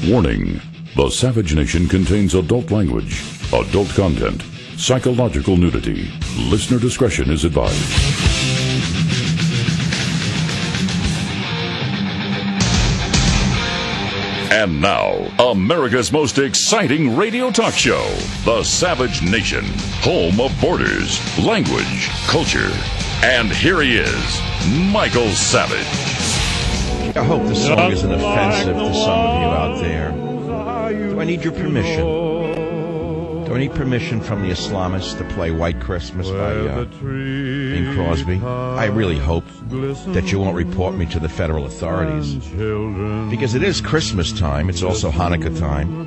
Warning: the Savage Nation contains adult language, adult content, psychological nudity. Listener discretion is advised. And now, America's most exciting radio talk show, The Savage Nation, home of borders, language, culture. And here he is, Michael Savage. I hope this song isn't offensive to some of you out there. Do I need your permission? Do I need permission from the Islamists to play White Christmas by Bing Crosby? I really hope that you won't report me to the federal authorities. Because it is Christmas time. It's also Hanukkah time.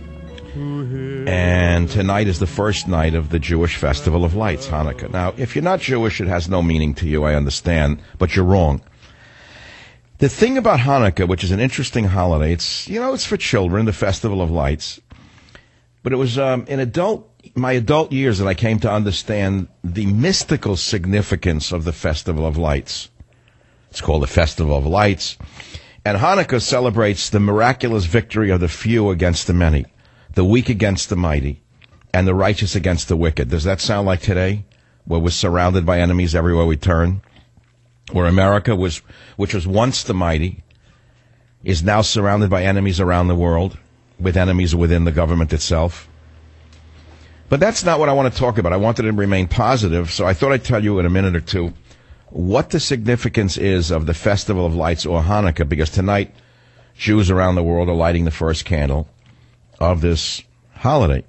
And tonight is the first night of the Jewish Festival of Lights, Hanukkah. Now, if you're not Jewish, it has no meaning to you, I understand, but you're wrong. The thing about Hanukkah, which is an interesting holiday, it's for children, the Festival of Lights. But it was in my adult years that I came to understand the mystical significance of the Festival of Lights. It's called the Festival of Lights. And Hanukkah celebrates the miraculous victory of the few against the many, the weak against the mighty, and the righteous against the wicked. Does that sound like today, where we're surrounded by enemies everywhere we turn? Where America, which was once the mighty, is now surrounded by enemies around the world, with enemies within the government itself. But that's not what I want to talk about. I wanted to remain positive, so I thought I'd tell you in a minute or two what the significance is of the Festival of Lights, or Hanukkah, because tonight Jews around the world are lighting the first candle of this holiday.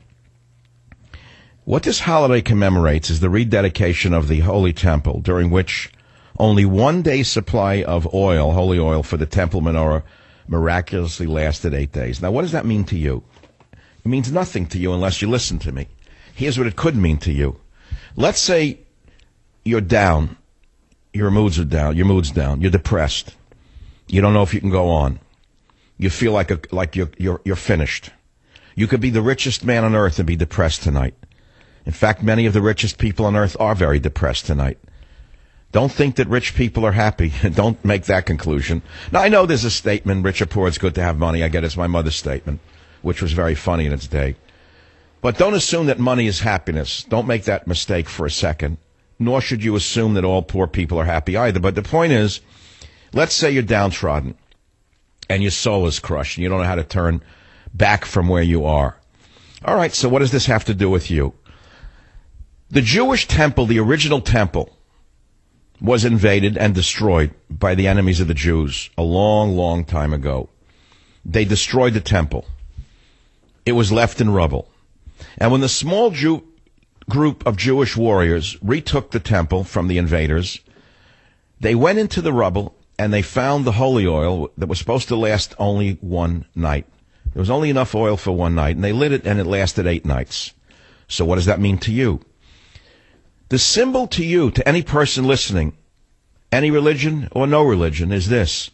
What this holiday commemorates is the rededication of the Holy Temple, during which only 1 day's supply of oil, holy oil, for the temple menorah miraculously lasted 8 days. Now, what does that mean to you? It means nothing to you unless you listen to me. Here's what it could mean to you. Let's say you're down. Your mood's down. You're depressed. You don't know if you can go on. You feel like you're finished. You could be the richest man on earth and be depressed tonight. In fact, many of the richest people on earth are very depressed tonight. Don't think that rich people are happy. Don't make that conclusion. Now, I know there's a statement, rich or poor, it's good to have money. I get it's my mother's statement, which was very funny in its day. But don't assume that money is happiness. Don't make that mistake for a second. Nor should you assume that all poor people are happy either. But the point is, let's say you're downtrodden and your soul is crushed and you don't know how to turn back from where you are. All right, so what does this have to do with you? The Jewish temple, the original temple, was invaded and destroyed by the enemies of the Jews a long, long time ago. They destroyed the temple. It was left in rubble. And when the small group of Jewish warriors retook the temple from the invaders, they went into the rubble and they found the holy oil that was supposed to last only one night. There was only enough oil for one night, and they lit it and it lasted 8 nights. So what does that mean to you? The symbol to you, to any person listening, any religion or no religion, is this.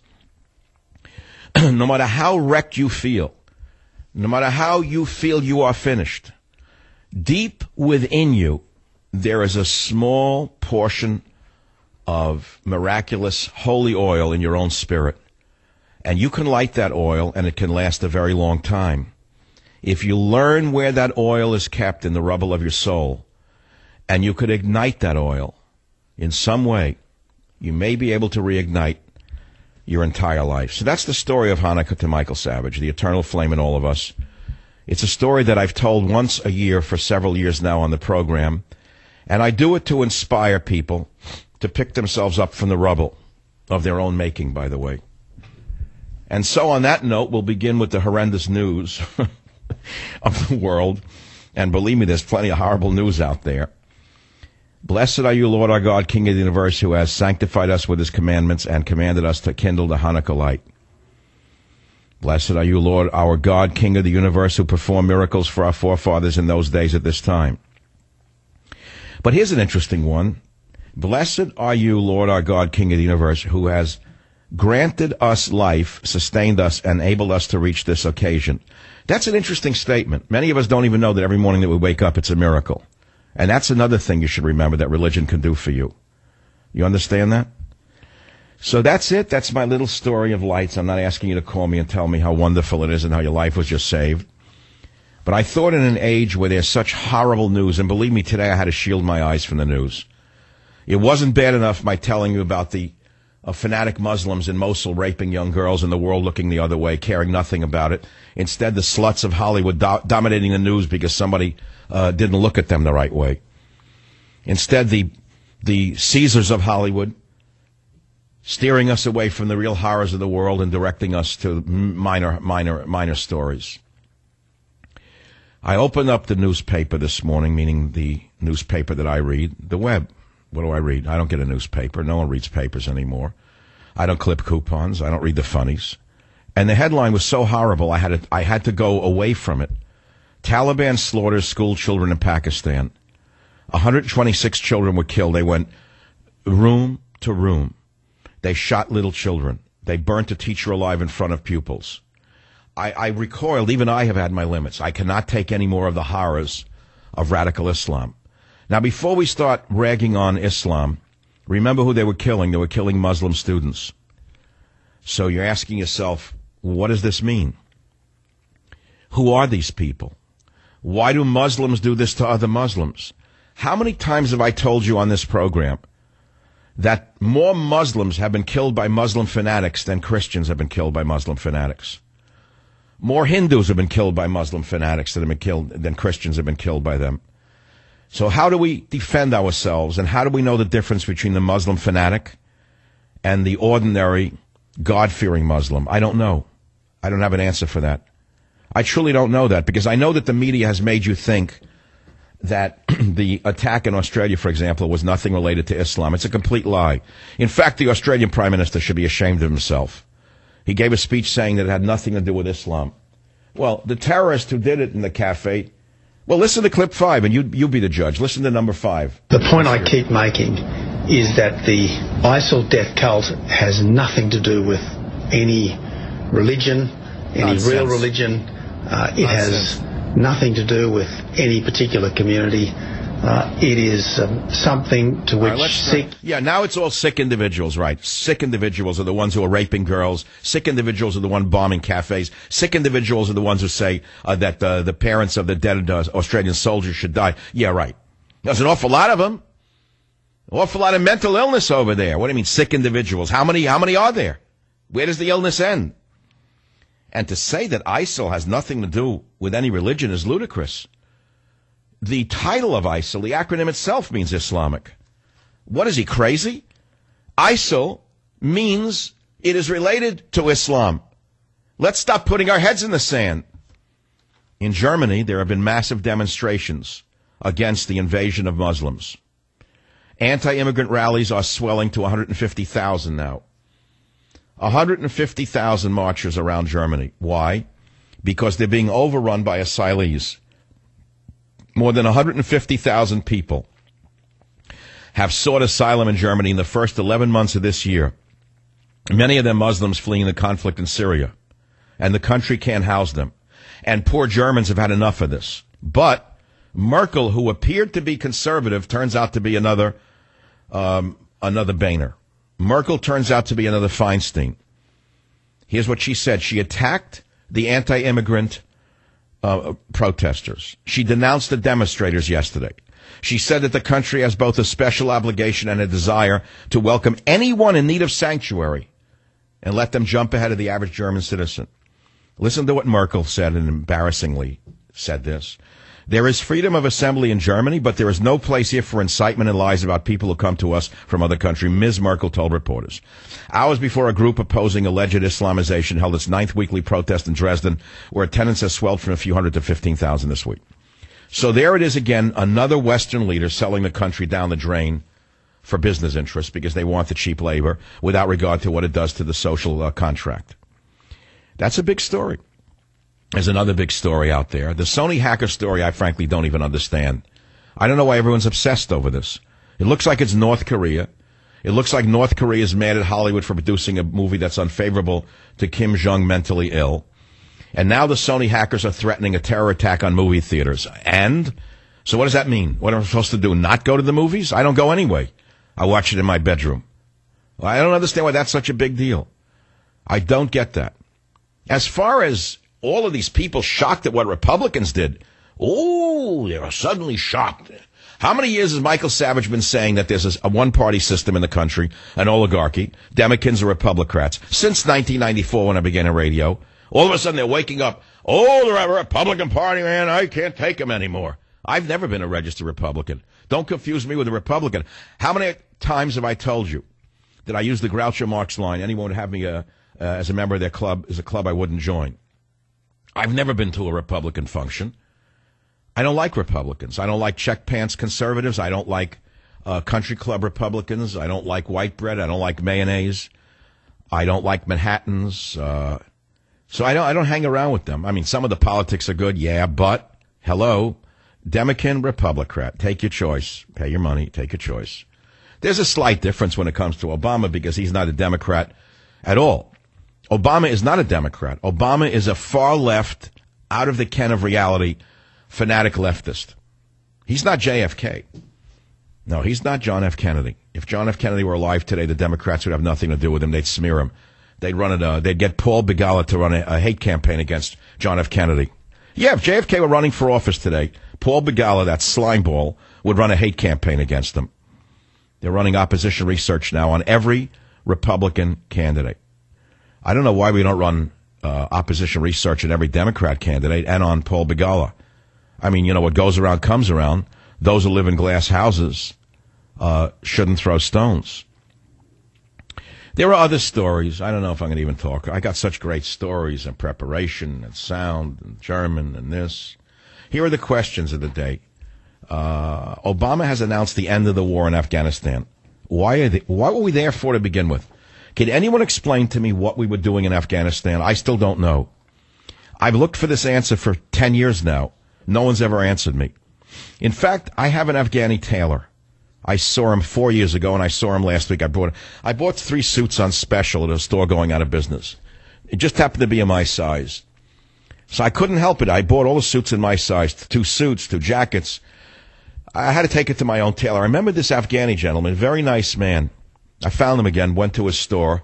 No matter how wrecked you feel, no matter how you feel you are finished, deep within you, there is a small portion of miraculous holy oil in your own spirit. And you can light that oil, and it can last a very long time. If you learn where that oil is kept in the rubble of your soul, and you could ignite that oil in some way, you may be able to reignite your entire life. So that's the story of Hanukkah to Michael Savage, the eternal flame in all of us. It's a story that I've told once a year for several years now on the program, and I do it to inspire people to pick themselves up from the rubble of their own making, by the way. And so on that note, we'll begin with the horrendous news of the world. And believe me, there's plenty of horrible news out there. Blessed are you, Lord our God, King of the universe, who has sanctified us with his commandments and commanded us to kindle the Hanukkah light. Blessed are you, Lord our God, King of the universe, who performed miracles for our forefathers in those days at this time. But here's an interesting one. Blessed are you, Lord our God, King of the universe, who has granted us life, sustained us, and enabled us to reach this occasion. That's an interesting statement. Many of us don't even know that every morning that we wake up, it's a miracle. And that's another thing you should remember that religion can do for you. You understand that? So that's it. That's my little story of lights. I'm not asking you to call me and tell me how wonderful it is and how your life was just saved. But I thought in an age where there's such horrible news, and believe me, today I had to shield my eyes from the news. It wasn't bad enough my telling you about the fanatic Muslims in Mosul raping young girls and the world looking the other way, caring nothing about it. Instead, the sluts of Hollywood dominating the news because somebody didn't look at them the right way. Instead, the Caesars of Hollywood steering us away from the real horrors of the world and directing us to minor stories. I opened up the newspaper this morning, meaning the newspaper that I read, the web. What do I read? I don't get a newspaper. No one reads papers anymore. I don't clip coupons. I don't read the funnies. And the headline was so horrible, I had to go away from it. Taliban slaughters school children in Pakistan. 126 children were killed. They went room to room. They shot little children. They burnt a teacher alive in front of pupils. I recoiled. Even I have had my limits. I cannot take any more of the horrors of radical Islam. Now, before we start ragging on Islam, remember who they were killing. They were killing Muslim students. So you're asking yourself, what does this mean? Who are these people? Why do Muslims do this to other Muslims? How many times have I told you on this program that more Muslims have been killed by Muslim fanatics than Christians have been killed by Muslim fanatics? More Hindus have been killed by Muslim fanatics than Christians have been killed by them. So how do we defend ourselves, and how do we know the difference between the Muslim fanatic and the ordinary God-fearing Muslim? I don't know. I don't have an answer for that. I truly don't know that, because I know that the media has made you think that the attack in Australia, for example, was nothing related to Islam. It's a complete lie. In fact, the Australian Prime Minister should be ashamed of himself. He gave a speech saying that it had nothing to do with Islam. Well, the terrorist who did it in the cafe, well, listen to clip 5, and you be the judge. Listen to number 5. The point I keep making is that the ISIL death cult has nothing to do with any religion, any real religion. It has nothing to do with any particular community. It is something to which now it's all sick individuals, right? Sick individuals are the ones who are raping girls. Sick individuals are the ones bombing cafes. Sick individuals are the ones who say that the parents of the dead Australian soldiers should die. Yeah, right. There's an awful lot of them. An awful lot of mental illness over there. What do you mean, sick individuals? How many are there? Where does the illness end? And to say that ISIL has nothing to do with any religion is ludicrous. The title of ISIL, the acronym itself, means Islamic. What is he, crazy? ISIL means it is related to Islam. Let's stop putting our heads in the sand. In Germany, there have been massive demonstrations against the invasion of Muslims. Anti-immigrant rallies are swelling to 150,000 now. 150,000 marchers around Germany. Why? Because they're being overrun by asylees. More than 150,000 people have sought asylum in Germany in the first 11 months of this year. Many of them Muslims fleeing the conflict in Syria. And the country can't house them. And poor Germans have had enough of this. But Merkel, who appeared to be conservative, turns out to be another Boehner. Merkel turns out to be another Feinstein. Here's what she said. She attacked the anti-immigrant protesters. She denounced the demonstrators yesterday. She said that the country has both a special obligation and a desire to welcome anyone in need of sanctuary and let them jump ahead of the average German citizen. Listen to what Merkel said, and embarrassingly said this. There is freedom of assembly in Germany, but there is no place here for incitement and lies about people who come to us from other countries, Ms. Merkel told reporters. Hours before a group opposing alleged Islamization held its 9th weekly protest in Dresden, where attendance has swelled from a few hundred to 15,000 this week. So there it is again, another Western leader selling the country down the drain for business interests because they want the cheap labor without regard to what it does to the social contract. That's a big story. There's another big story out there. The Sony hacker story, I frankly don't even understand. I don't know why everyone's obsessed over this. It looks like it's North Korea. It looks like North Korea is mad at Hollywood for producing a movie that's unfavorable to Kim Jong mentally ill. And now the Sony hackers are threatening a terror attack on movie theaters. And so what does that mean? What am I supposed to do? Not go to the movies? I don't go anyway. I watch it in my bedroom. I don't understand why that's such a big deal. I don't get that. As far as all of these people shocked at what Republicans did, they are suddenly shocked. How many years has Michael Savage been saying that there's a one-party system in the country, an oligarchy, Democrats or Republicans? Since 1994 when I began in radio, all of a sudden they're waking up, the Republican Party, man, I can't take them anymore. I've never been a registered Republican. Don't confuse me with a Republican. How many times have I told you that I use the Groucho Marx line, anyone would have me as a member of their club is a club I wouldn't join? I've never been to a Republican function. I don't like Republicans. I don't like check pants conservatives. I don't like country club Republicans. I don't like white bread. I don't like mayonnaise. I don't like Manhattans. So I don't hang around with them. I mean, some of the politics are good, yeah, but hello, Democrat, Republican, take your choice. Pay your money, take your choice. There's a slight difference when it comes to Obama because he's not a Democrat at all. Obama is not a Democrat. Obama is a far left, out of the ken of reality, fanatic leftist. He's not JFK. No, he's not John F. Kennedy. If John F. Kennedy were alive today, the Democrats would have nothing to do with him. They'd smear him. They'd get Paul Begala to run a hate campaign against John F. Kennedy. Yeah, if JFK were running for office today, Paul Begala, that slimeball, would run a hate campaign against him. They're running opposition research now on every Republican candidate. I don't know why we don't run opposition research on every Democrat candidate and on Paul Begala. I mean, what goes around comes around. Those who live in glass houses shouldn't throw stones. There are other stories. I don't know if I'm going to even talk. I got such great stories and preparation and sound and German and this. Here are the questions of the day. Obama has announced the end of the war in Afghanistan. Why were we there for to begin with? Can anyone explain to me what we were doing in Afghanistan? I still don't know. I've looked for this answer for 10 years now. No one's ever answered me. In fact, I have an Afghani tailor. I saw him 4 years ago, and I saw him last week. I bought 3 suits on special at a store going out of business. It just happened to be in my size. So I couldn't help it. I bought all the suits in my size, 2 suits, 2 jackets. I had to take it to my own tailor. I remember this Afghani gentleman, very nice man. I found him again, went to his store.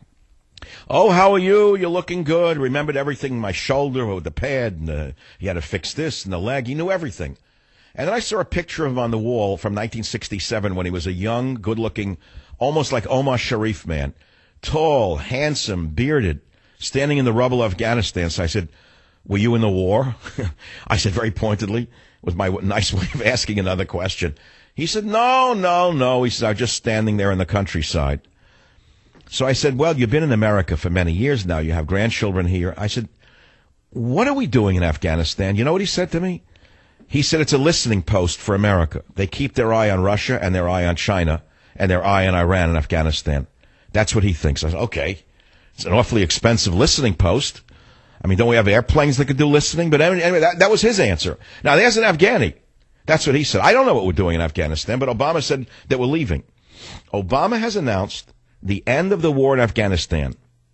Oh, how are you? You're looking good. Remembered everything, my shoulder with the pad, and he had to fix this and the leg. He knew everything. And then I saw a picture of him on the wall from 1967 when he was a young, good-looking, almost like Omar Sharif man. Tall, handsome, bearded, standing in the rubble of Afghanistan. So I said, were you in the war? I said very pointedly, with my nice way of asking another question. He said, no. He said, I'm just standing there in the countryside. So I said, well, you've been in America for many years now. You have grandchildren here. I said, what are we doing in Afghanistan? You know what he said to me? He said it's a listening post for America. They keep their eye on Russia and their eye on China and their eye on Iran and Afghanistan. That's what he thinks. I said, okay. It's an awfully expensive listening post. I mean, don't we have airplanes that could do listening? But anyway, that was his answer. Now, there's an Afghani. That's what he said. I don't know what we're doing in Afghanistan, but Obama said that we're leaving. Obama has announced the end of the war in Afghanistan.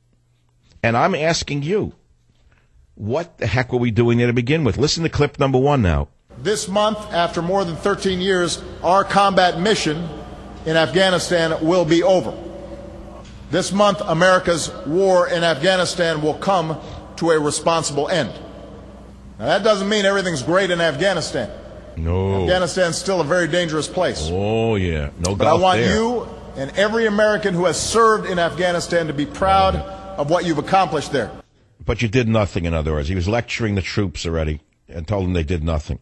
And I'm asking you, what the heck were we doing there to begin with? Listen to clip number 1 now. This month, after more than 13 years, our combat mission in Afghanistan will be over. This month, America's war in Afghanistan will come to a responsible end. Now, that doesn't mean everything's great in Afghanistan. No. Afghanistan's still a very dangerous place. Oh, yeah. No doubt. But I want there. you and every American who has served in Afghanistan to be proud of what you've accomplished there. But you did nothing, in other words. He was lecturing the troops already and told them they did nothing.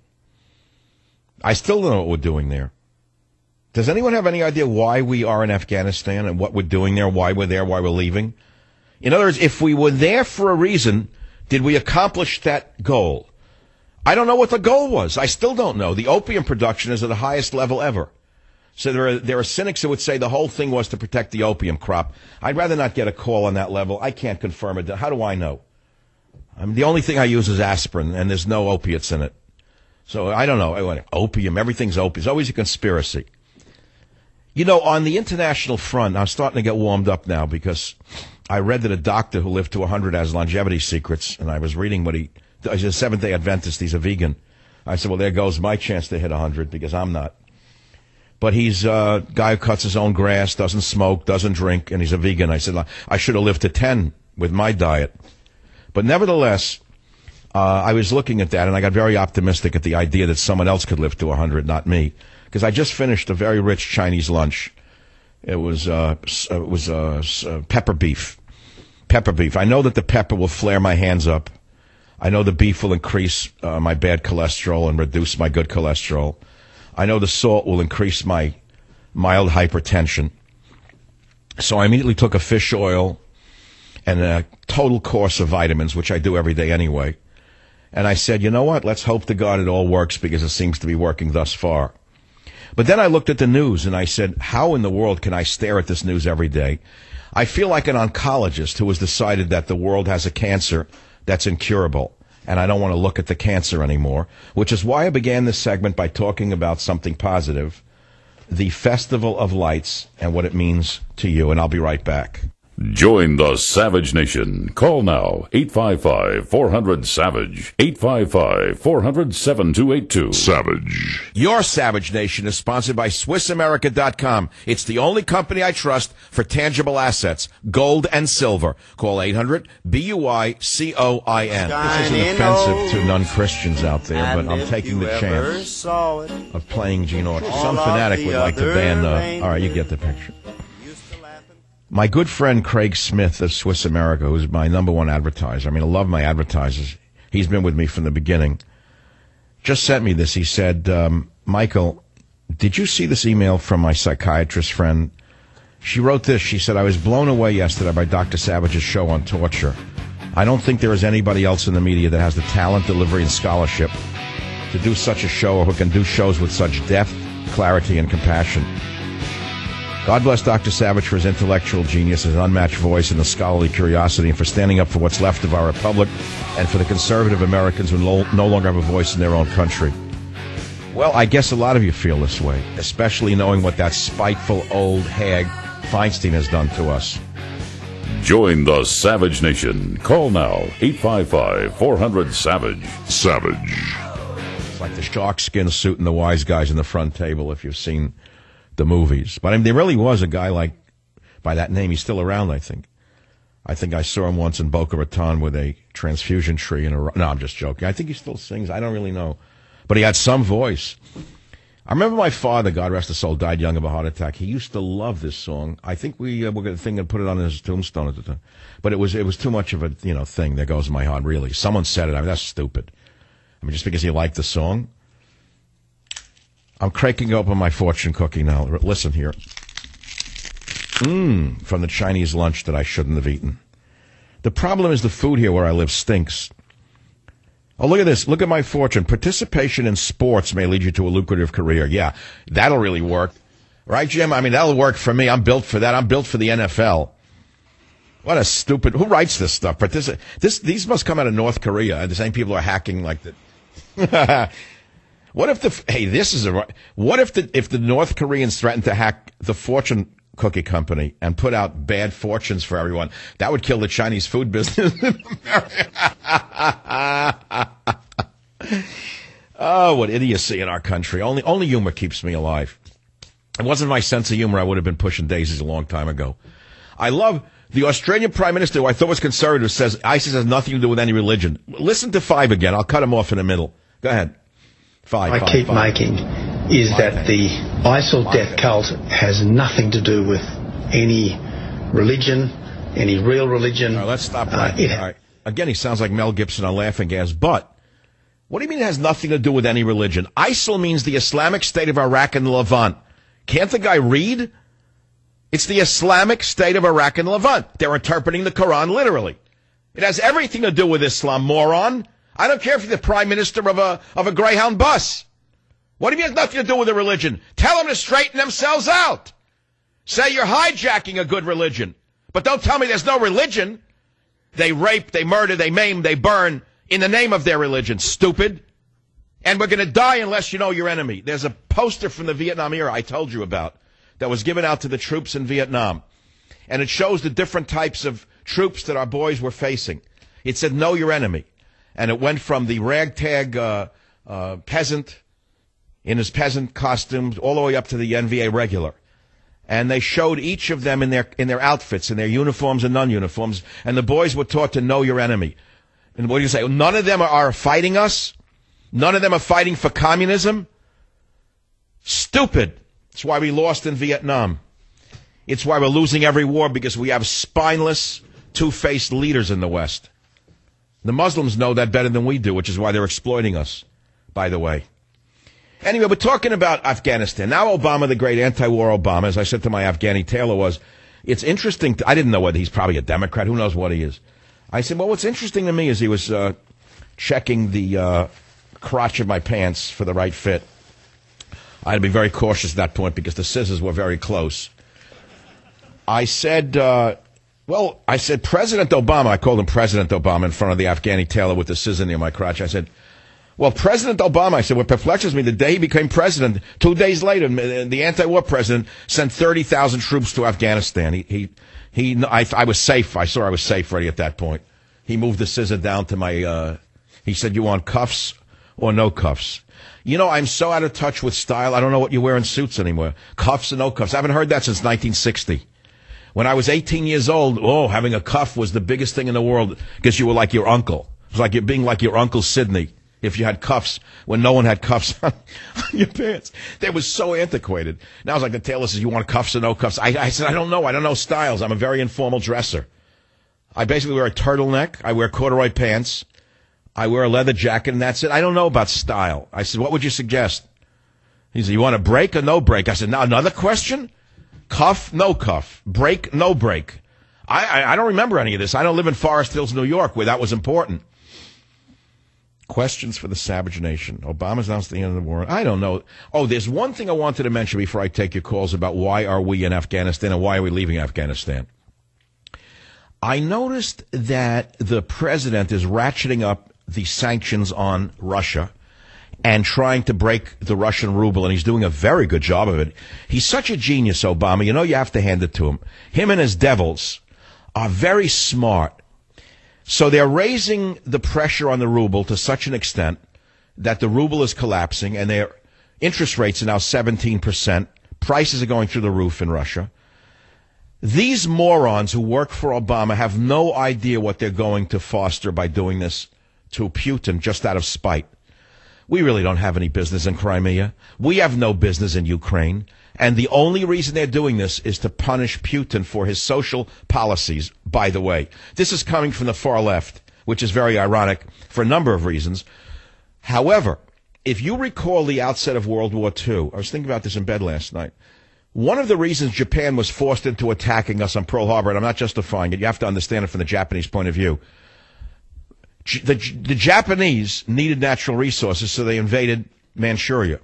I still don't know what we're doing there. Does anyone have any idea why we are in Afghanistan and what we're doing there, why we're there, why we're leaving? In other words, if we were there for a reason, did we accomplish that goal? I don't know what the goal was. I still don't know. The opium production is at the highest level ever. So there are cynics who would say the whole thing was to protect the opium crop. I'd rather not get a call on that level. I can't confirm it. How do I know? I mean, the only thing I use is aspirin, and there's no opiates in it. So I don't know. Opium, everything's opium. It's always a conspiracy. You know, on the international front, I'm starting to get warmed up now because I read that a doctor who lived to 100 has longevity secrets, and I was reading what he's a Seventh-day Adventist. He's a vegan. I said, well, there goes my chance to hit 100 because I'm not. but he's a guy who cuts his own grass, doesn't smoke, doesn't drink, and he's a vegan. I said, I should have lived to 10 with my diet. But nevertheless, I was looking at that, and I got very optimistic at the idea that someone else could live to 100, not me. Because I just finished a very rich Chinese lunch. It was pepper beef. Pepper beef. I know that the pepper will flare my hands up. I know the beef will increase my bad cholesterol and reduce my good cholesterol. I know the salt will increase my mild hypertension. So I immediately took a fish oil and a total course of vitamins, which I do every day anyway. And I said, you know what? Let's hope to God it all works, because it seems to be working thus far. But then I looked at the news and I said, how in the world can I stare at this news every day? I feel like an oncologist who has decided that the world has a cancer that's incurable, and I don't want to look at the cancer anymore, which is why I began this segment by talking about something positive, the Festival of Lights and what it means to you, and I'll be right back. Join the Savage Nation. Call now, 855-400-SAVAGE, 855-400-7282. Savage. Your Savage Nation is sponsored by SwissAmerica.com. It's the only company I trust for tangible assets, gold and silver. Call 800-BUI-COIN. This isn't offensive to non-Christians out there, but I'm taking the chance of playing Gene Autry. Some fanatic would like to ban... all right, you get the picture. My good friend Craig Smith of Swiss America, who's my number one advertiser, I mean, I love my advertisers. He's been with me from the beginning. Just sent me this. He said, Michael, did you see this email from my psychiatrist friend? She wrote this. She said, I was blown away yesterday by Dr. Savage's show on torture. I don't think there is anybody else in the media that has the talent, delivery, and scholarship to do such a show, or who can do shows with such depth, clarity, and compassion. God bless Dr. Savage for his intellectual genius, his unmatched voice, and the scholarly curiosity, and for standing up for what's left of our republic, and for the conservative Americans who no longer have a voice in their own country. Well, I guess a lot of you feel this way, especially knowing what that spiteful old hag Feinstein has done to us. Join the Savage Nation. Call now, 855-400-SAVAGE. Savage. It's like the shark skin suit and the wise guys in the front table, if you've seen the movies. But I mean, there really was a guy like, by that name, he's still around, I think. I think I saw him once in Boca Raton with a transfusion tree and no, I'm just joking. I think he still sings. I don't really know. But he had some voice. I remember my father, God rest his soul, died young of a heart attack. He used to love this song. I think we were going to put it on his tombstone at the time. But it was too much of a, thing. There goes my heart, really. Someone said it. I mean, that's stupid. I mean, just because he liked the song. I'm cranking open my fortune cookie now. Listen here. From the Chinese lunch that I shouldn't have eaten. The problem is the food here where I live stinks. Oh, look at this. Look at my fortune. Participation in sports may lead you to a lucrative career. Yeah, that'll really work. Right, Jim? I mean, that'll work for me. I'm built for that. I'm built for the NFL. What a stupid... Who writes this stuff? These must come out of North Korea. The same people are hacking like that. What if if the North Koreans threatened to hack the fortune cookie company and put out bad fortunes for everyone? That would kill the Chinese food business in America. Oh, what idiocy in our country. Only humor keeps me alive. If it wasn't my sense of humor, I would have been pushing daisies a long time ago. I love the Australian Prime Minister, who I thought was conservative, says ISIS has nothing to do with any religion. Listen to Five again. I'll cut him off in the middle. Go ahead. I keep making is that the ISIL death cult has nothing to do with any religion, any real religion. All right, let's stop right there. All right. Again, he sounds like Mel Gibson on Laughing Gas. But what do you mean it has nothing to do with any religion? ISIL means the Islamic State of Iraq and the Levant. Can't the guy read? It's the Islamic State of Iraq and the Levant. They're interpreting the Quran literally. It has everything to do with Islam, moron. I don't care if you're the prime minister of a Greyhound bus. What do you mean it has nothing to do with a religion? Tell them to straighten themselves out. Say you're hijacking a good religion. But don't tell me there's no religion. They rape, they murder, they maim, they burn in the name of their religion. Stupid. And we're going to die unless you know your enemy. There's a poster from the Vietnam era I told you about that was given out to the troops in Vietnam. And it shows the different types of troops that our boys were facing. It said, know your enemy. And it went from the ragtag peasant in his peasant costumes all the way up to the NVA regular. And they showed each of them in their outfits, in their uniforms and non-uniforms, and the boys were taught to know your enemy. And what do you say? None of them are fighting us? None of them are fighting for communism? Stupid. That's why we lost in Vietnam. It's why we're losing every war, because we have spineless, two-faced leaders in the West. The Muslims know that better than we do, which is why they're exploiting us, by the way. Anyway, we're talking about Afghanistan. Now Obama, the great anti-war Obama, as I said to my Afghani tailor, it's interesting. I didn't know whether he's probably a Democrat. Who knows what he is? I said, well, what's interesting to me is he was checking the crotch of my pants for the right fit. I had to be very cautious at that point because the scissors were very close. I said, President Obama, I called him President Obama in front of the Afghani tailor with the scissor near my crotch. I said, well, President Obama, I said, what perplexes me, the day he became president, 2 days later, the anti-war president sent 30,000 troops to Afghanistan. I was safe. I saw I was safe already at that point. He moved the scissor down to my, he said, you want cuffs or no cuffs? You know, I'm so out of touch with style, I don't know what you wear in suits anymore. Cuffs and no cuffs. I haven't heard that since 1960. When I was 18 years old, having a cuff was the biggest thing in the world because you were like your uncle. It was like you're being like your Uncle Sidney if you had cuffs when no one had cuffs on your pants. They was so antiquated. Now it's like the tailor says, you want cuffs or no cuffs? I said, I don't know. I don't know styles. I'm a very informal dresser. I basically wear a turtleneck. I wear corduroy pants. I wear a leather jacket, and that's it. I don't know about style. I said, what would you suggest? He said, you want a break or no break? I said, now another question? Cuff, no cuff. Break, no break. I don't remember any of this. I don't live in Forest Hills, New York, where that was important. Questions for the Savage Nation. Obama's announced the end of the war. I don't know. Oh, there's one thing I wanted to mention before I take your calls about why are we in Afghanistan and why are we leaving Afghanistan. I noticed that the president is ratcheting up the sanctions on Russia and trying to break the Russian ruble, and he's doing a very good job of it. He's such a genius, Obama. You know, you have to hand it to him. Him and his devils are very smart. So they're raising the pressure on the ruble to such an extent that the ruble is collapsing, and their interest rates are now 17%. Prices are going through the roof in Russia. These morons who work for Obama have no idea what they're going to foster by doing this to Putin just out of spite. We really don't have any business in Crimea. We have no business in Ukraine. And the only reason they're doing this is to punish Putin for his social policies, by the way. This is coming from the far left, which is very ironic for a number of reasons. However, if you recall the outset of World War II, I was thinking about this in bed last night. One of the reasons Japan was forced into attacking us on Pearl Harbor, and I'm not justifying it, you have to understand it from the Japanese point of view. The Japanese needed natural resources, so they invaded Manchuria.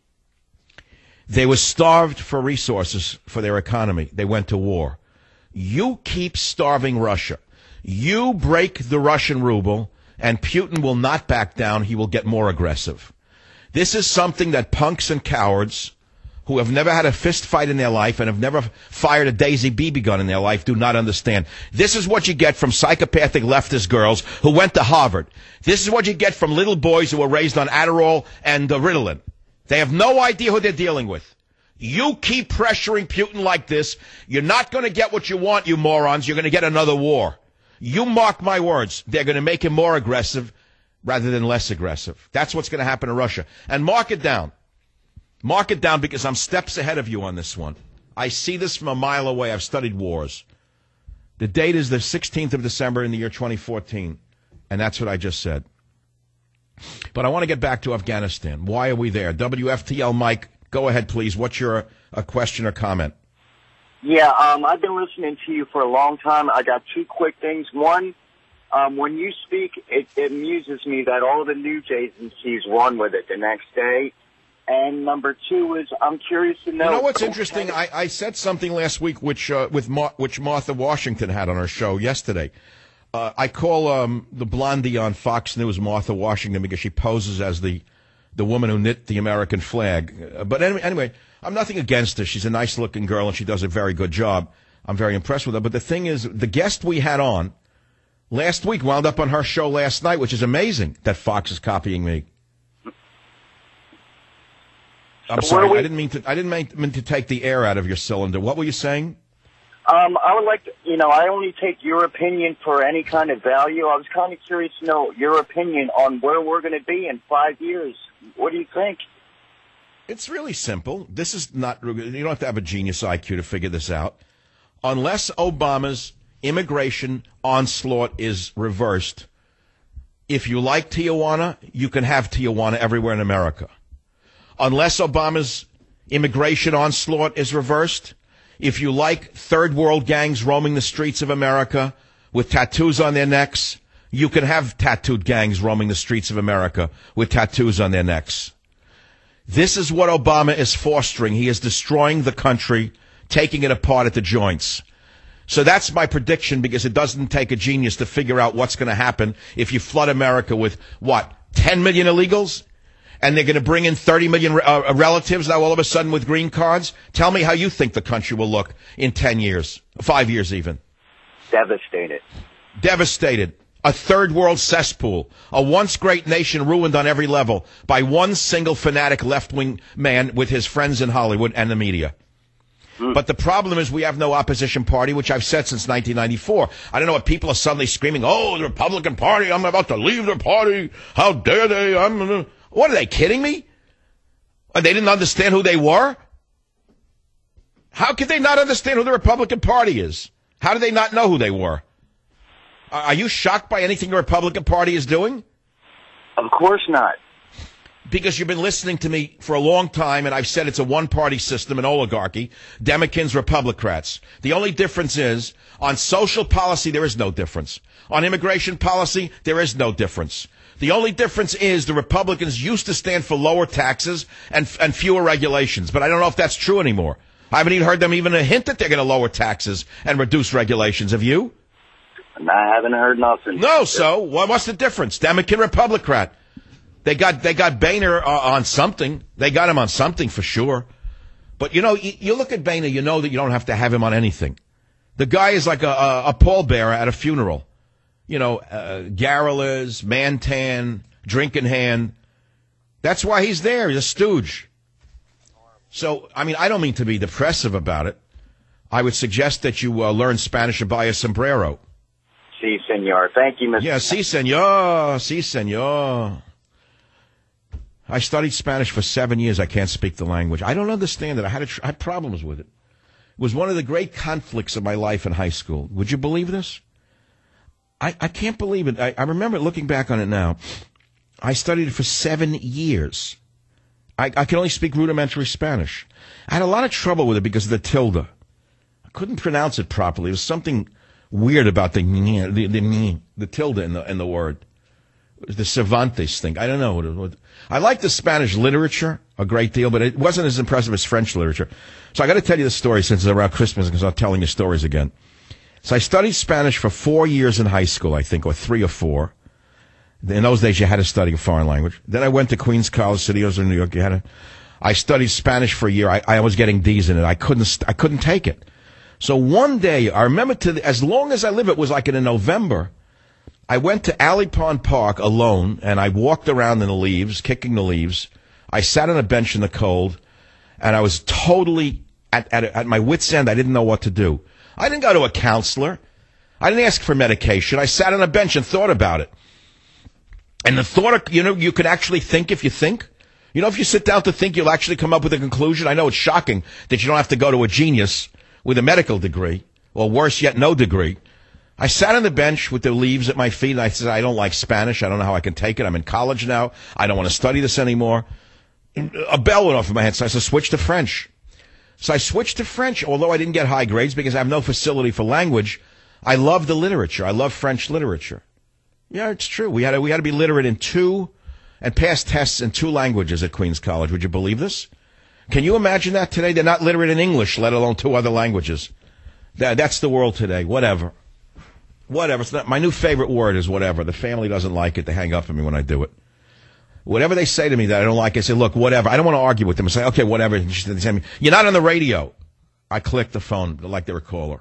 They were starved for resources for their economy. They went to war. You keep starving Russia. You break the Russian ruble, and Putin will not back down. He will get more aggressive. This is something that punks and cowards who have never had a fist fight in their life and have never fired a Daisy BB gun in their life do not understand. This is what you get from psychopathic leftist girls who went to Harvard. This is what you get from little boys who were raised on Adderall and Ritalin. They have no idea who they're dealing with. You keep pressuring Putin like this, you're not going to get what you want, you morons. You're going to get another war. You mark my words. They're going to make him more aggressive rather than less aggressive. That's what's going to happen to Russia. And mark it down. Mark it down because I'm steps ahead of you on this one. I see this from a mile away. I've studied wars. The date is the 16th of December in the year 2014. And that's what I just said. But I want to get back to Afghanistan. Why are we there? WFTL Mike, go ahead, please. What's your question or comment? Yeah, I've been listening to you for a long time. I got two quick things. One, when you speak, it amuses me that all the news agencies run with it the next day. And number two is, I'm curious to know. You know what's interesting? I said something last week which Martha Washington had on her show yesterday. I call the blondie on Fox News Martha Washington because she poses as the woman who knit the American flag. But anyway, I'm nothing against her. She's a nice-looking girl, and she does a very good job. I'm very impressed with her. But the thing is, the guest we had on last week wound up on her show last night, which is amazing that Fox is copying me. I'm sorry. I didn't mean to take the air out of your cylinder. What were you saying? I would like to, I only take your opinion for any kind of value. I was kind of curious to know your opinion on where we're going to be in 5 years. What do you think? It's really simple. This is not, you don't have to have a genius IQ to figure this out. Unless Obama's immigration onslaught is reversed, if you like Tijuana, you can have Tijuana everywhere in America. Unless Obama's immigration onslaught is reversed, if you like third world gangs roaming the streets of America with tattoos on their necks, you can have tattooed gangs roaming the streets of America with tattoos on their necks. This is what Obama is fostering. He is destroying the country, taking it apart at the joints. So that's my prediction, because it doesn't take a genius to figure out what's going to happen if you flood America with, 10 million illegals? And they're going to bring in 30 million relatives now all of a sudden with green cards? Tell me how you think the country will look in 10 years, 5 years even. Devastated. Devastated. A third world cesspool. A once great nation ruined on every level by one single fanatic left-wing man with his friends in Hollywood and the media. But the problem is we have no opposition party, which I've said since 1994. I don't know what people are suddenly screaming, the Republican Party, I'm about to leave the party. How dare they? What, are they kidding me? They didn't understand who they were? How could they not understand who the Republican Party is? How do they not know who they were? Are you shocked by anything the Republican Party is doing? Of course not. Because you've been listening to me for a long time, and I've said it's a one-party system, an oligarchy, Democrats, Republicrats. The only difference is, on social policy, there is no difference. On immigration policy, there is no difference. The only difference is the Republicans used to stand for lower taxes and fewer regulations, but I don't know if that's true anymore. I haven't even heard them even a hint that they're going to lower taxes and reduce regulations. Have you? I haven't heard nothing. No, so what's the difference? Democrat, Republican. They got Boehner on something. They got him on something for sure. But, you look at Boehner, you know that you don't have to have him on anything. The guy is like a pallbearer at a funeral. Garrulous, Mantan, drinking hand. That's why he's there. He's a stooge. So, I don't mean to be depressive about it. I would suggest that you learn Spanish and buy a sombrero. Si, senor. Thank you, Mr. Yeah, si, senor. Si, senor. I studied Spanish for 7 years. I can't speak the language. I don't understand it. I had problems with it. It was one of the great conflicts of my life in high school. Would you believe this? I can't believe it. I remember looking back on it now. I studied it for 7 years. I can only speak rudimentary Spanish. I had a lot of trouble with it because of the tilde. I couldn't pronounce it properly. There was something weird about the tilde in the word. It was the Cervantes thing. I don't know what it was. I like the Spanish literature a great deal, but it wasn't as impressive as French literature. So I got to tell you the story since it's around Christmas, because I'm telling you stories again. So I studied Spanish for 4 years in high school, I think, or 3 or 4. In those days, you had to study a foreign language. Then I went to Queens College, City of New York. I studied Spanish for a year. I was getting D's in it. I couldn't take it. So one day, I remember as long as I live, it was like in November. I went to Alley Pond Park alone, and I walked around in the leaves, kicking the leaves. I sat on a bench in the cold, and I was totally at my wit's end. I didn't know what to do. I didn't go to a counselor. I didn't ask for medication. I sat on a bench and thought about it. And the thought, you could actually think if you think. If you sit down to think, you'll actually come up with a conclusion. I know it's shocking that you don't have to go to a genius with a medical degree, or worse yet, no degree. I sat on the bench with the leaves at my feet, and I said, I don't like Spanish. I don't know how I can take it. I'm in college now. I don't want to study this anymore. A bell went off in my head, so I said, switch to French. So I switched to French, although I didn't get high grades because I have no facility for language. I love the literature. I love French literature. Yeah, it's true. We had to be literate in 2 and pass tests in 2 languages at Queens College. Would you believe this? Can you imagine that today? They're not literate in English, let alone 2 other languages. That's the world today. Whatever. It's not, my new favorite word is whatever. The family doesn't like it. They hang up on me when I do it. Whatever they say to me that I don't like, I say, look, whatever. I don't want to argue with them. I say, okay, whatever. They say to me, you're not on the radio. I click the phone like they're a caller.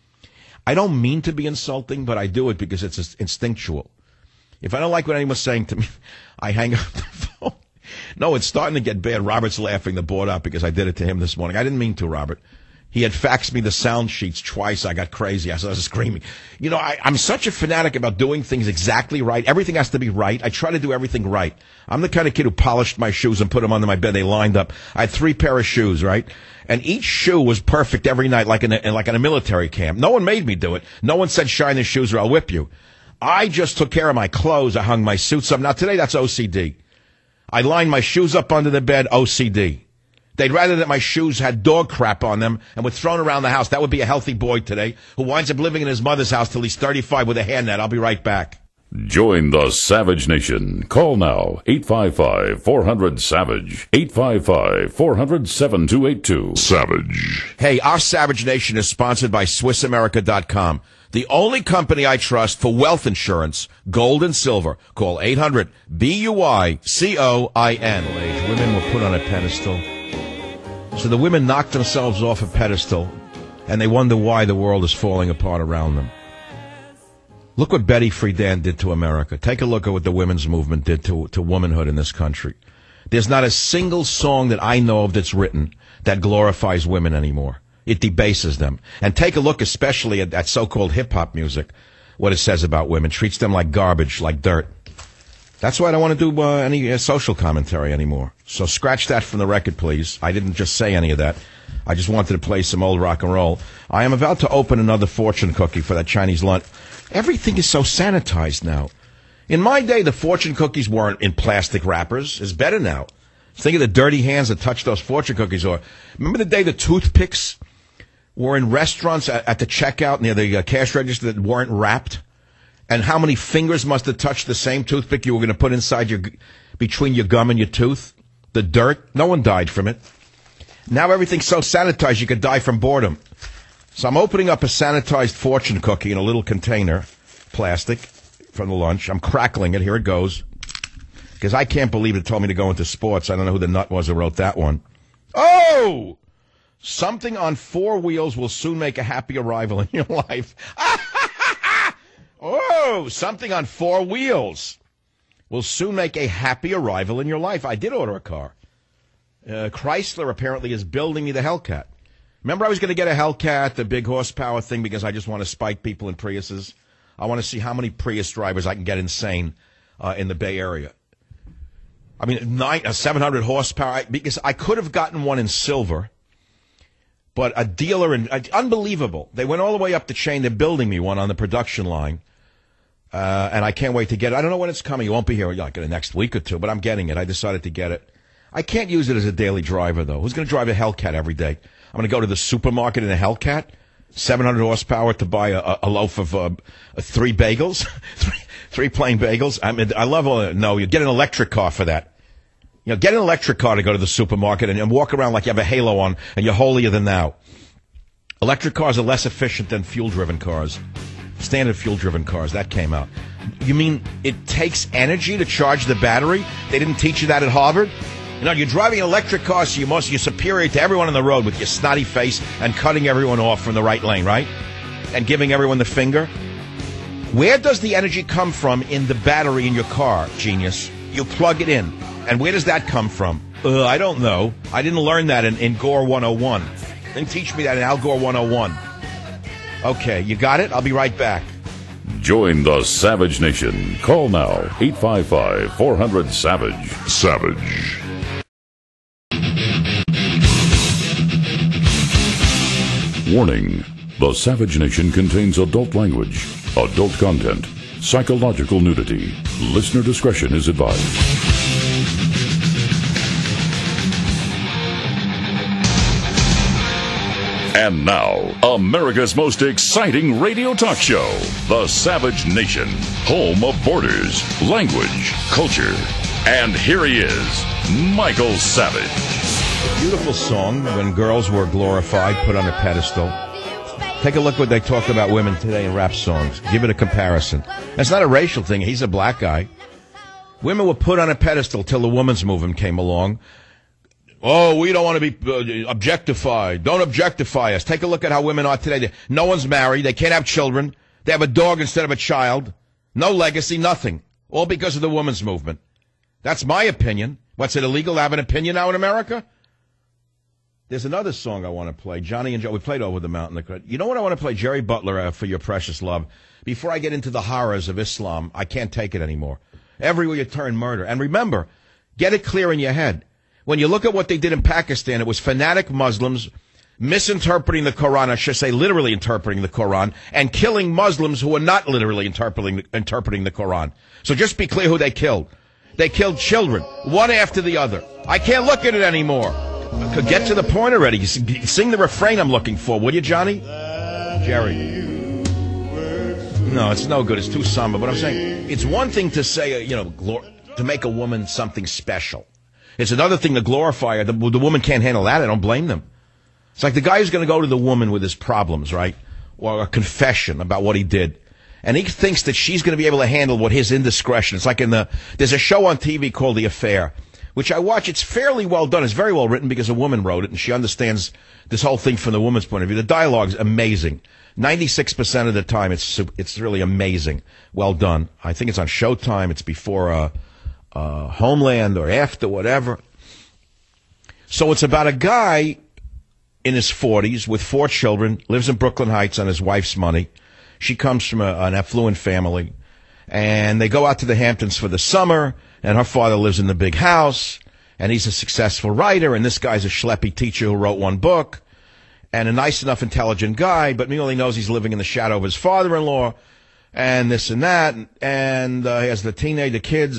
I don't mean to be insulting, but I do it because it's instinctual. If I don't like what anyone's saying to me, I hang up the phone. No, it's starting to get bad. Robert's laughing the board up because I did it to him this morning. I didn't mean to, Robert. He had faxed me the sound sheets twice. I got crazy. I started screaming. You know, I'm such a fanatic about doing things exactly right. Everything has to be right. I try to do everything right. I'm the kind of kid who polished my shoes and put them under my bed. They lined up. I had 3 pair of shoes, right? And each shoe was perfect every night, like in a military camp. No one made me do it. No one said, shine the shoes or I'll whip you. I just took care of my clothes. I hung my suits up. Now, today, that's OCD. I lined my shoes up under the bed, OCD. They'd rather that my shoes had dog crap on them and were thrown around the house. That would be a healthy boy today who winds up living in his mother's house till he's 35 with a hairnet. I'll be right back. Join the Savage Nation. Call now, 855-400-SAVAGE, 855-400-7282. Savage. Hey, our Savage Nation is sponsored by SwissAmerica.com, the only company I trust for wealth insurance, gold and silver. Call 800-BUICOIN. Women were put on a pedestal. So the women knocked themselves off a pedestal, and they wonder why the world is falling apart around them. Look what Betty Friedan did to America. Take a look at what the women's movement did to womanhood in this country. There's not a single song that I know of that's written that glorifies women anymore. It debases them. And take a look especially at so-called hip-hop music, what it says about women. Treats them like garbage, like dirt. That's why I don't want to do any social commentary anymore. So scratch that from the record, please. I didn't just say any of that. I just wanted to play some old rock and roll. I am about to open another fortune cookie for that Chinese lunch. Everything is so sanitized now. In my day, the fortune cookies weren't in plastic wrappers. It's better now. Think of the dirty hands that touch those fortune cookies. Or remember the day the toothpicks were in restaurants at the checkout near the cash register that weren't wrapped? And how many fingers must have touched the same toothpick you were going to put inside between your gum and your tooth? The dirt? No one died from it. Now everything's so sanitized you could die from boredom. So I'm opening up a sanitized fortune cookie in a little container, plastic, from the lunch. I'm crackling it. Here it goes. Because I can't believe it told me to go into sports. I don't know who the nut was who wrote that one. Oh! Something on 4 wheels will soon make a happy arrival in your life. Oh, something on 4 wheels will soon make a happy arrival in your life. I did order a car. Chrysler apparently is building me the Hellcat. Remember I was going to get a Hellcat, the big horsepower thing, because I just want to spike people in Priuses? I want to see how many Prius drivers I can get insane in the Bay Area. I mean, 700 horsepower, because I could have gotten one in silver, but a dealer, unbelievable. They went all the way up the chain. They're building me one on the production line. And I can't wait to get it. I don't know when it's coming. It won't be here like in the next week or two, but I'm getting it. I decided to get it. I can't use it as a daily driver, though. Who's going to drive a Hellcat every day? I'm going to go to the supermarket in a Hellcat, 700 horsepower to buy a loaf of 3 bagels, 3 plain bagels. I love all that. No, you get an electric car for that. You know, get an electric car to go to the supermarket and walk around like you have a halo on and you're holier than thou. Electric cars are less efficient than fuel-driven cars. Standard fuel-driven cars, that came out. You mean it takes energy to charge the battery? They didn't teach you that at Harvard? You know, you're driving an electric car, so you're superior to everyone on the road with your snotty face and cutting everyone off from the right lane, right? And giving everyone the finger. Where does the energy come from in the battery in your car, genius? You plug it in. And where does that come from? I don't know. I didn't learn that in Gore 101. They didn't teach me that in Al Gore 101. Okay, you got it? I'll be right back. Join the Savage Nation. Call now, 855-400-SAVAGE. Savage. Warning. The Savage Nation contains adult language, adult content, psychological nudity. Listener discretion is advised. And now, America's most exciting radio talk show, The Savage Nation, home of borders, language, culture. And here he is, Michael Savage. Beautiful song, when girls were glorified, put on a pedestal. Take a look what they talk about women today in rap songs. Give it a comparison. It's not a racial thing. He's a black guy. Women were put on a pedestal till the women's movement came along. Oh, we don't want to be objectified. Don't objectify us. Take a look at how women are today. No one's married. They can't have children. They have a dog instead of a child. No legacy, nothing. All because of the women's movement. That's my opinion. What's it illegal to have an opinion now in America? There's another song I want to play. Johnny and Joe, we played Over the Mountain. You know what I want to play? Jerry Butler, For Your Precious Love. Before I get into the horrors of Islam, I can't take it anymore. Everywhere you turn, murder. And remember, get it clear in your head. When you look at what they did in Pakistan, it was fanatic Muslims misinterpreting the Quran, I should say literally interpreting the Quran, and killing Muslims who were not literally interpreting the Quran. So just be clear who they killed. They killed children, one after the other. I can't look at it anymore. Could get to the point already. Sing the refrain I'm looking for, will you, Johnny? Jerry. No, it's no good. It's too somber. But I'm saying it's one thing to say, to make a woman something special. It's another thing to glorify her. The woman can't handle that. I don't blame them. It's like the guy who's going to go to the woman with his problems, right? Or a confession about what he did. And he thinks that she's going to be able to handle what his indiscretion. It's like there's a show on TV called The Affair, which I watch. It's fairly well done. It's very well written because a woman wrote it, and she understands this whole thing from the woman's point of view. The dialogue's amazing. 96% of the time, it's really amazing. Well done. I think it's on Showtime. It's before Homeland or after, whatever. So it's about a guy in his 40s with 4 children, lives in Brooklyn Heights on his wife's money. She comes from an affluent family, and they go out to the Hamptons for the summer, and her father lives in the big house, and he's a successful writer, and this guy's a schleppy teacher who wrote 1 book, and a nice enough, intelligent guy, but he only knows he's living in the shadow of his father-in-law, and this and that, and he has the kids,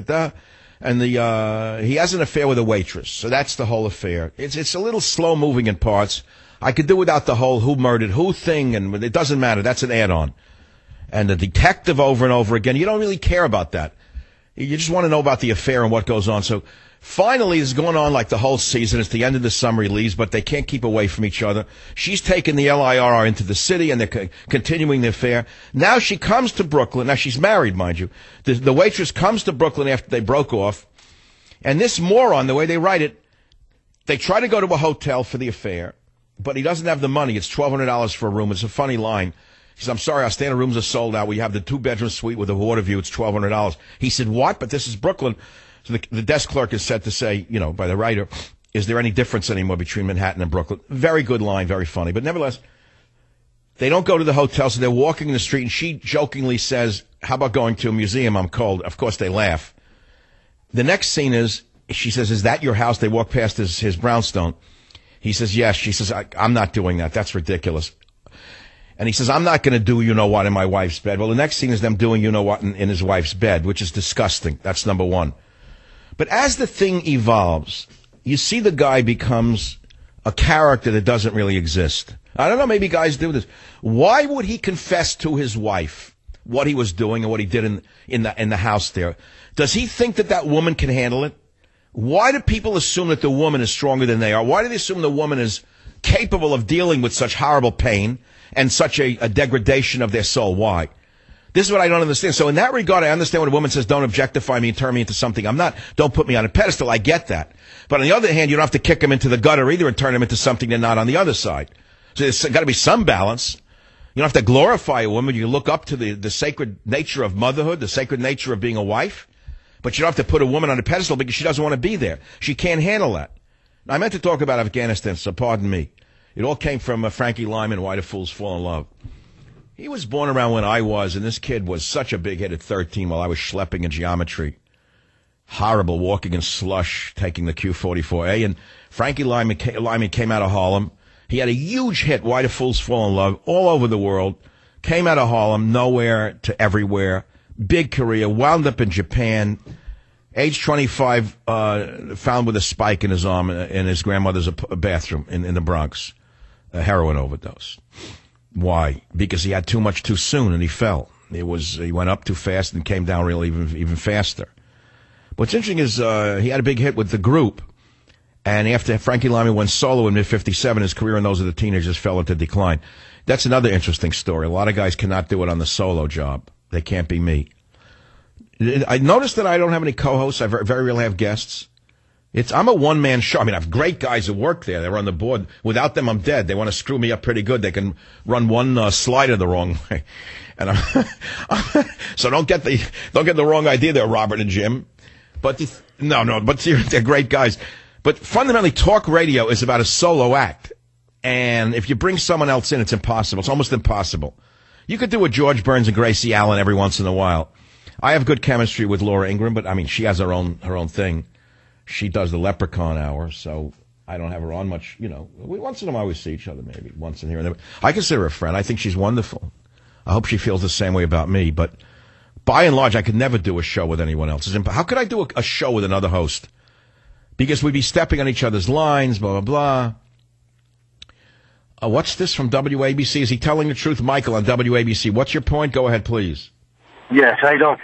and he has an affair with a waitress. So that's the whole affair. It's a little slow-moving in parts. I could do without the whole who murdered who thing, and it doesn't matter. That's an add-on. And the detective over and over again, you don't really care about that. You just want to know about the affair and what goes on. So finally, it's going on like the whole season. It's the end of the summer, he leaves, but they can't keep away from each other. She's taken the LIRR into the city, and they're continuing the affair. Now she comes to Brooklyn. Now she's married, mind you. The waitress comes to Brooklyn after they broke off. And this moron, the way they write it, they try to go to a hotel for the affair, but he doesn't have the money. It's $1,200 for a room. It's a funny line. He says, I'm sorry, our standard rooms are sold out. We have the 2-bedroom suite with a water view. It's $1,200. He said, what? But this is Brooklyn. So the desk clerk is said to say, by the writer, is there any difference anymore between Manhattan and Brooklyn? Very good line, very funny. But nevertheless, they don't go to the hotel, so they're walking in the street, and she jokingly says, how about going to a museum? I'm cold. Of course, they laugh. The next scene is, she says, is that your house? They walk past his brownstone. He says, yes. She says, I'm not doing that. That's ridiculous. And he says, I'm not going to do you-know-what in my wife's bed. Well, the next scene is them doing you-know-what in his wife's bed, which is disgusting. That's number one. But as the thing evolves, you see the guy becomes a character that doesn't really exist. I don't know, maybe guys do this. Why would he confess to his wife what he was doing and what he did in the house there? Does he think that woman can handle it? Why do people assume that the woman is stronger than they are? Why do they assume the woman is capable of dealing with such horrible pain and such a degradation of their soul? Why? This is what I don't understand. So in that regard, I understand when a woman says, don't objectify me and turn me into something I'm not. Don't put me on a pedestal. I get that. But on the other hand, you don't have to kick them into the gutter either and turn them into something they're not on the other side. So there's got to be some balance. You don't have to glorify a woman. You look up to the sacred nature of motherhood, the sacred nature of being a wife. But you don't have to put a woman on a pedestal because she doesn't want to be there. She can't handle that. I meant to talk about Afghanistan, so pardon me. It all came from Frankie Lyman, Why Do Fools Fall in Love. He was born around when I was, and this kid was such a big hit at 13 while I was schlepping in geometry. Horrible, walking in slush, taking the Q44A. And Frankie Lyman came out of Harlem. He had a huge hit, Why Do Fools Fall in Love, all over the world. Came out of Harlem, nowhere to everywhere. Big career, wound up in Japan. Age 25, found with a spike in his arm in his grandmother's bathroom in the Bronx. A heroin overdose. Why? Because he had too much too soon and he fell. He went up too fast and came down really even faster. What's interesting is he had a big hit with the group, and after Frankie Lyman went solo in mid-'57, his career in those of the teenagers fell into decline. That's another interesting story. A lot of guys cannot do it on the solo job. They can't be me. I noticed that I don't have any co-hosts. I very rarely have guests. I'm a one-man show. I mean, I have great guys who work there. They're on the board. Without them, I'm dead. They want to screw me up pretty good. They can run one slider the wrong way. And so don't get the wrong idea there, Robert and Jim. But they're great guys. But fundamentally, talk radio is about a solo act. And if you bring someone else in, it's impossible. It's almost impossible. You could do a George Burns and Gracie Allen every once in a while. I have good chemistry with Laura Ingraham, but I mean, she has her own thing. She does the Leprechaun Hour, so I don't have her on much. Once in a while we see each other, maybe once in here and there. I consider her a friend. I think she's wonderful. I hope she feels the same way about me. But by and large, I could never do a show with anyone else. How could I do a show with another host? Because we'd be stepping on each other's lines, blah, blah, blah. What's this from WABC? Is he telling the truth, Michael, on WABC? What's your point? Go ahead, please. Yes, how you doing?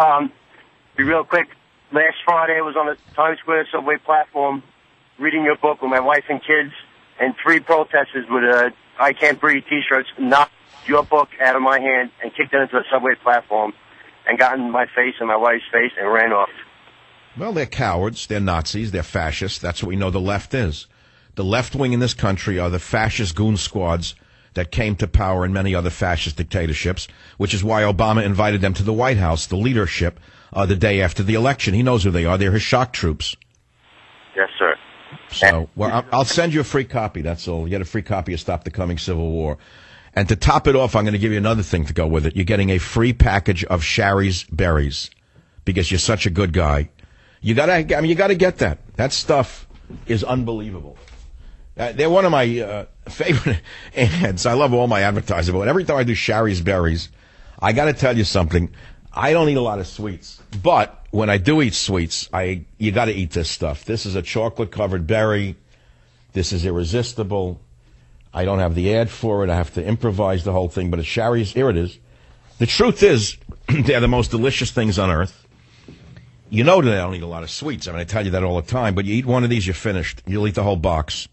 Be real quick. Last Friday, I was on the Times Square subway platform reading your book with my wife and kids, and 3 protesters with I Can't Breathe T-shirts knocked your book out of my hand and kicked it into the subway platform and got in my face and my wife's face and ran off. Well, they're cowards. They're Nazis. They're fascists. That's what we know the left is. The left wing in this country are the fascist goon squads that came to power in many other fascist dictatorships, which is why Obama invited them to the White House, the leadership, the day after the election. He knows who they are. They're his shock troops. Yes, sir. So, well, I'll send you a free copy. That's all. You get a free copy of Stop the Coming Civil War. And to top it off, I'm going to give you another thing to go with it. You're getting a free package of Shari's berries because you're such a good guy. You gotta get that. That stuff is unbelievable. They're one of my favorite ads. I love all my advertising, but every time I do Shari's berries, I got to tell you something. I don't eat a lot of sweets, but when I do eat sweets, you got to eat this stuff. This is a chocolate-covered berry. This is irresistible. I don't have the ad for it. I have to improvise the whole thing, but it's Shari's. Here it is. The truth is, they're the most delicious things on earth. You know that I don't eat a lot of sweets. I mean, I tell you that all the time, but you eat one of these, you're finished. You'll eat the whole box.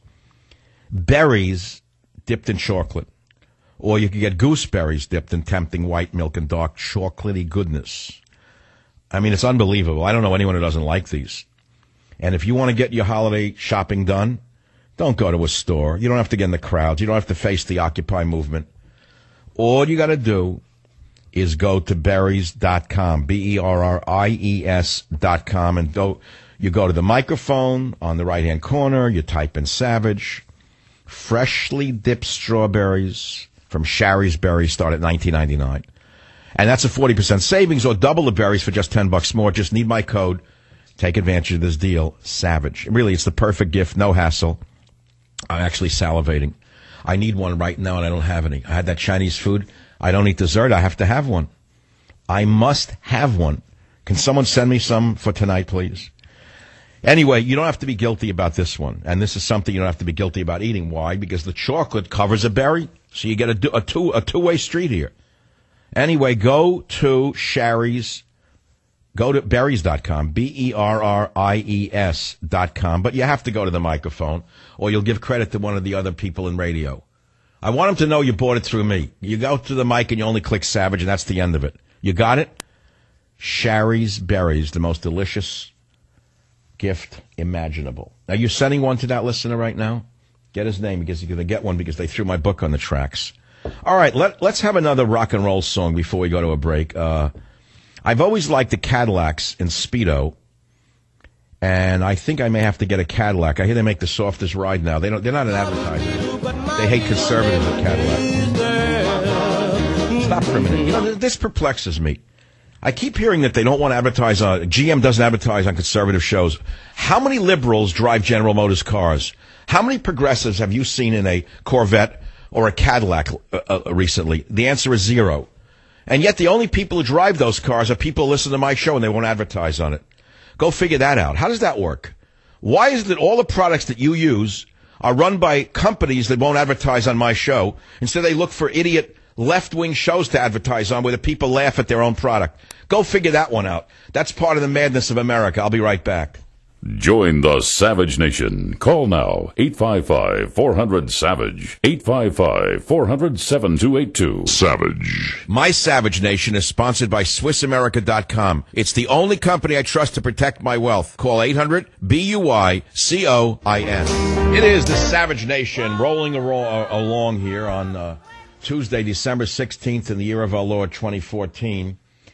Berries dipped in chocolate. Or you can get gooseberries dipped in tempting white milk and dark chocolatey goodness. I mean, it's unbelievable. I don't know anyone who doesn't like these. And if you want to get your holiday shopping done, don't go to a store. You don't have to get in the crowds. You don't have to face the Occupy movement. All you got to do is go to berries.com, BERRIES.com, and you go to the microphone on the right-hand corner, you type in Savage. Freshly dipped strawberries from Shari's Berries start at $19.99. And that's a 40% savings, or double the berries for just $10 more. Just need my code. Take advantage of this deal. Savage. Really, it's the perfect gift. No hassle. I'm actually salivating. I need one right now, and I don't have any. I had that Chinese food. I don't eat dessert. I have to have one. I must have one. Can someone send me some for tonight, please? Anyway, you don't have to be guilty about this one. And this is something you don't have to be guilty about eating. Why? Because the chocolate covers a berry. So you get a two-way street here. Anyway, go to Shari's. Go to berries.com, BERRIES.com. But you have to go to the microphone, or you'll give credit to one of the other people in radio. I want them to know you bought it through me. You go to the mic and you only click Savage, and that's the end of it. You got it? Shari's Berries, the most delicious gift imaginable. Now, you're sending one to that listener right now? Get his name, because you're going to get one because they threw my book on the tracks. All right, let's have another rock and roll song before we go to a break. I've always liked the Cadillacs in Speedo, and I think I may have to get a Cadillac. I hear they make the softest ride now. They're not an advertiser. They hate conservatives at Cadillac. Stop for a minute. You know, this perplexes me. I keep hearing that they don't want to advertise on, GM doesn't advertise on conservative shows. How many liberals drive General Motors cars? How many progressives have you seen in a Corvette or a Cadillac recently? The answer is 0. And yet the only people who drive those cars are people who listen to my show and they won't advertise on it. Go figure that out. How does that work? Why is it that all the products that you use are run by companies that won't advertise on my show? Instead, they look for idiot left-wing shows to advertise on where the people laugh at their own product. Go figure that one out. That's part of the madness of America. I'll be right back. Join the Savage Nation. Call now, 855-400-SAVAGE, 855-400-7282. Savage. My Savage Nation is sponsored by SwissAmerica.com. It's the only company I trust to protect my wealth. Call 800-BUY-COIN. It is the Savage Nation rolling along here on Tuesday, December 16th in the year of our Lord 2014.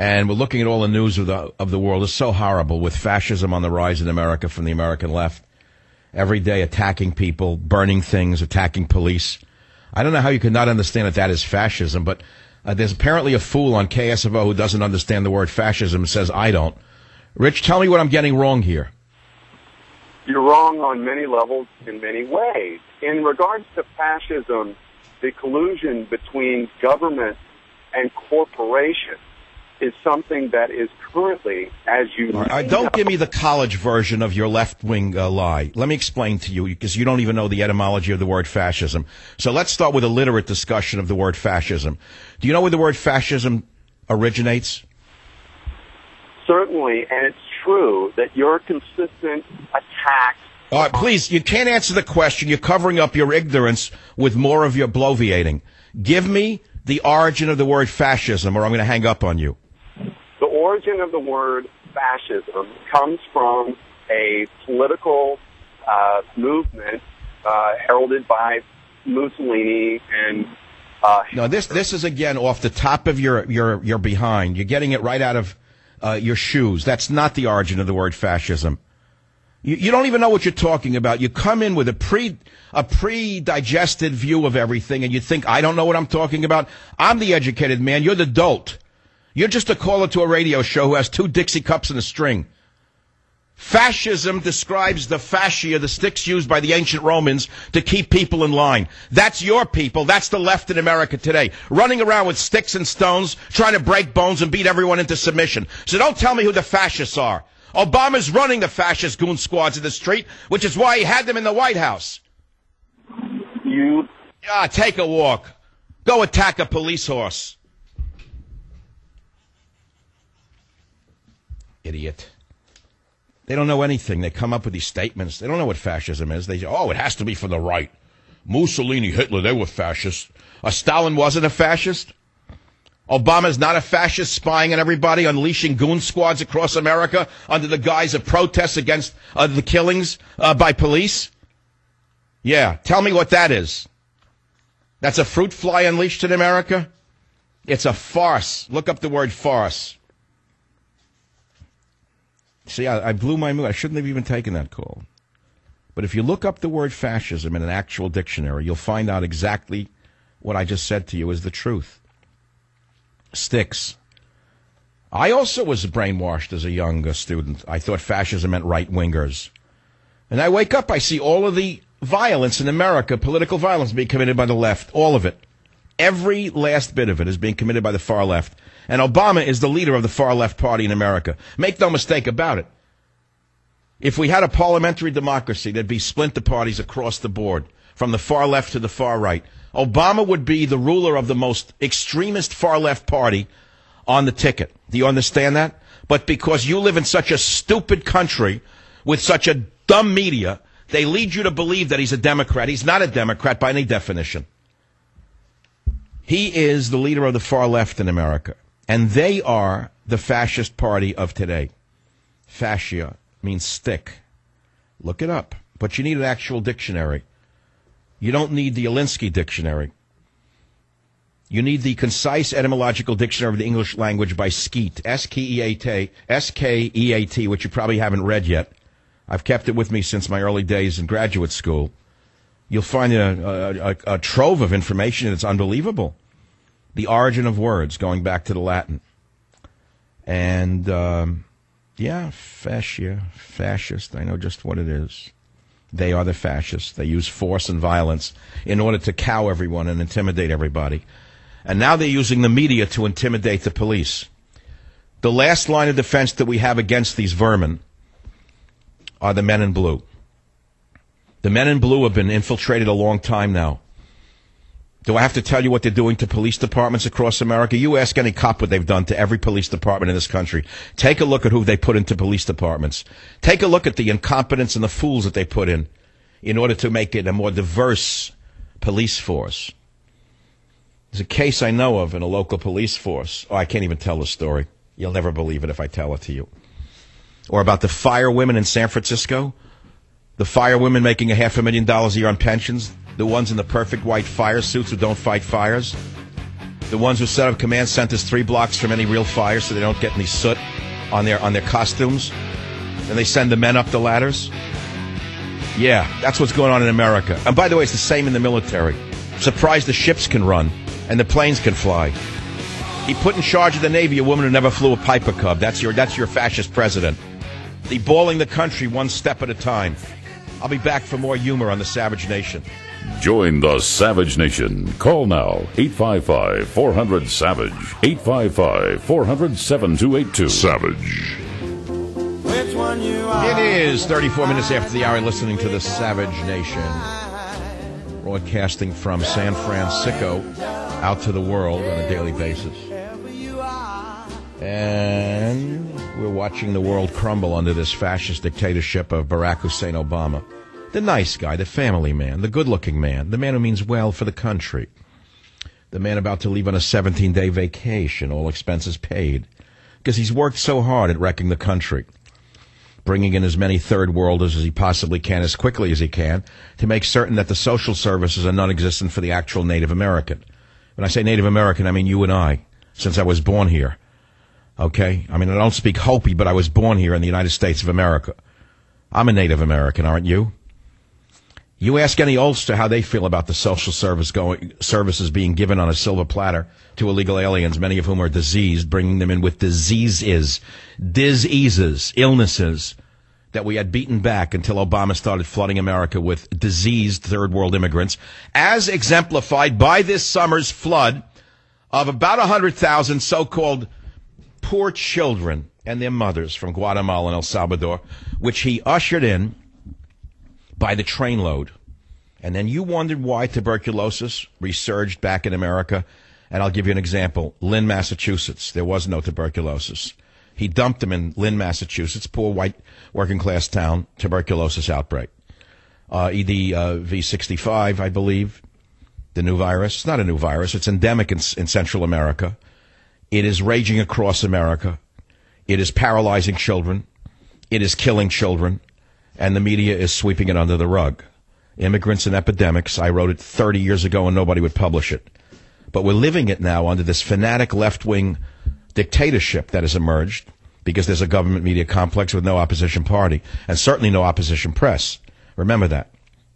And we're looking at all the news of the world. It's so horrible with fascism on the rise in America from the American left. Every day attacking people, burning things, attacking police. I don't know how you could not understand that is fascism, but there's apparently a fool on KSFO who doesn't understand the word fascism and says, I don't. Rich, tell me what I'm getting wrong here. You're wrong on many levels in many ways. In regards to fascism, the collusion between government and corporation is something that is currently, as you know. Don't give me the college version of your left-wing lie. Let me explain to you, because you don't even know the etymology of the word fascism. So let's start with a literate discussion of the word fascism. Do you know where the word fascism originates? Certainly, and it's true that your consistent attacks... All right, please, you can't answer the question. You're covering up your ignorance with more of your bloviating. Give me the origin of the word fascism, or I'm going to hang up on you. The origin of the word fascism comes from a political movement heralded by Mussolini and... No, this is, again, off the top of your behind. You're getting it right out of your shoes. That's not the origin of the word fascism. You don't even know what you're talking about. You come in with a pre-digested view of everything, and you think, I don't know what I'm talking about. I'm the educated man. You're the dolt. You're just a caller to a radio show who has 2 Dixie cups and a string. Fascism describes the fascia, the sticks used by the ancient Romans to keep people in line. That's your people. That's the left in America today. Running around with sticks and stones, trying to break bones and beat everyone into submission. So don't tell me who the fascists are. Obama's running the fascist goon squads in the street, which is why he had them in the White House. Take a walk. Go attack a police horse. Idiot. They don't know anything. They come up with these statements. They don't know what fascism is. They say, it has to be from the right. Mussolini, Hitler, they were fascists. Stalin wasn't a fascist. Obama's not a fascist, spying on everybody, unleashing goon squads across America under the guise of protests against the killings by police. Yeah, tell me what that is. That's a fruit fly unleashed in America? It's a farce. Look up the word farce. See, I blew my mood. I shouldn't have even taken that call. But if you look up the word fascism in an actual dictionary, you'll find out exactly what I just said to you is the truth. Sticks. I also was brainwashed as a young student. I thought fascism meant right-wingers. And I wake up, I see all of the violence in America, political violence being committed by the left, all of it. Every last bit of it is being committed by the far left. And Obama is the leader of the far left party in America. Make no mistake about it. If we had a parliamentary democracy, there'd be splinter parties across the board, from the far left to the far right. Obama would be the ruler of the most extremist far left party on the ticket. Do you understand that? But because you live in such a stupid country with such a dumb media, they lead you to believe that he's a Democrat. He's not a Democrat by any definition. He is the leader of the far left in America. And they are the fascist party of today. Fascia means stick. Look it up. But you need an actual dictionary. You don't need the Alinsky dictionary. You need the concise etymological dictionary of the English language by Skeat, S-K-E-A-T, which you probably haven't read yet. I've kept it with me since my early days in graduate school. You'll find a trove of information, and it's unbelievable. The origin of words, going back to the Latin. And, fascia, fascist, I know just what it is. They are the fascists. They use force and violence in order to cow everyone and intimidate everybody. And now they're using the media to intimidate the police. The last line of defense that we have against these vermin are the men in blue. The men in blue have been infiltrated a long time now. Do I have to tell you what they're doing to police departments across America? You ask any cop what they've done to every police department in this country. Take a look at who they put into police departments. Take a look at the incompetence and the fools that they put in order to make it a more diverse police force. There's a case I know of in a local police force. I can't even tell the story. You'll never believe it if I tell it to you. Or about the firewomen in San Francisco. The firewomen making $500,000 a year on pensions. The ones in the perfect white fire suits who don't fight fires. The ones who set up command centers 3 blocks from any real fire so they don't get any soot on their costumes. And they send the men up the ladders. Yeah, that's what's going on in America. And by the way, it's the same in the military. Surprised the ships can run and the planes can fly. He put in charge of the Navy a woman who never flew a Piper Cub. That's your fascist president. Deballing the country one step at a time. I'll be back for more humor on the Savage Nation. Join the Savage Nation. Call now, 855-400-SAVAGE. 855-400-7282. Savage. It is 34 minutes after the hour, listening to the Savage Nation. Broadcasting from San Francisco out to the world on a daily basis. And we're watching the world crumble under this fascist dictatorship of Barack Hussein Obama. The nice guy, the family man, the good-looking man, the man who means well for the country. The man about to leave on a 17-day vacation, all expenses paid. Because he's worked so hard at wrecking the country. Bringing in as many third worlders as he possibly can, as quickly as he can, to make certain that the social services are non-existent for the actual Native American. When I say Native American, I mean you and I, since I was born here. Okay? I mean, I don't speak Hopi, but I was born here in the United States of America. I'm a Native American, aren't you? You ask any Ulster how they feel about the social services being given on a silver platter to illegal aliens, many of whom are diseased, bringing them in with diseases, illnesses that we had beaten back until Obama started flooding America with diseased third world immigrants, as exemplified by this summer's flood of about 100,000 so-called poor children and their mothers from Guatemala and El Salvador, which he ushered in by the trainload. And then you wondered why tuberculosis resurged back in America. And I'll give you an example. Lynn, Massachusetts. There was no tuberculosis. He dumped them in Lynn, Massachusetts, poor white working class town, tuberculosis outbreak. V65, I believe, the new virus. It's not a new virus. It's endemic in Central America. It is raging across America. It is paralyzing children. It is killing children. And the media is sweeping it under the rug. Immigrants and epidemics. I wrote it 30 years ago and nobody would publish it. But we're living it now under this fanatic left-wing dictatorship that has emerged because there's a government media complex with no opposition party and certainly no opposition press. Remember that.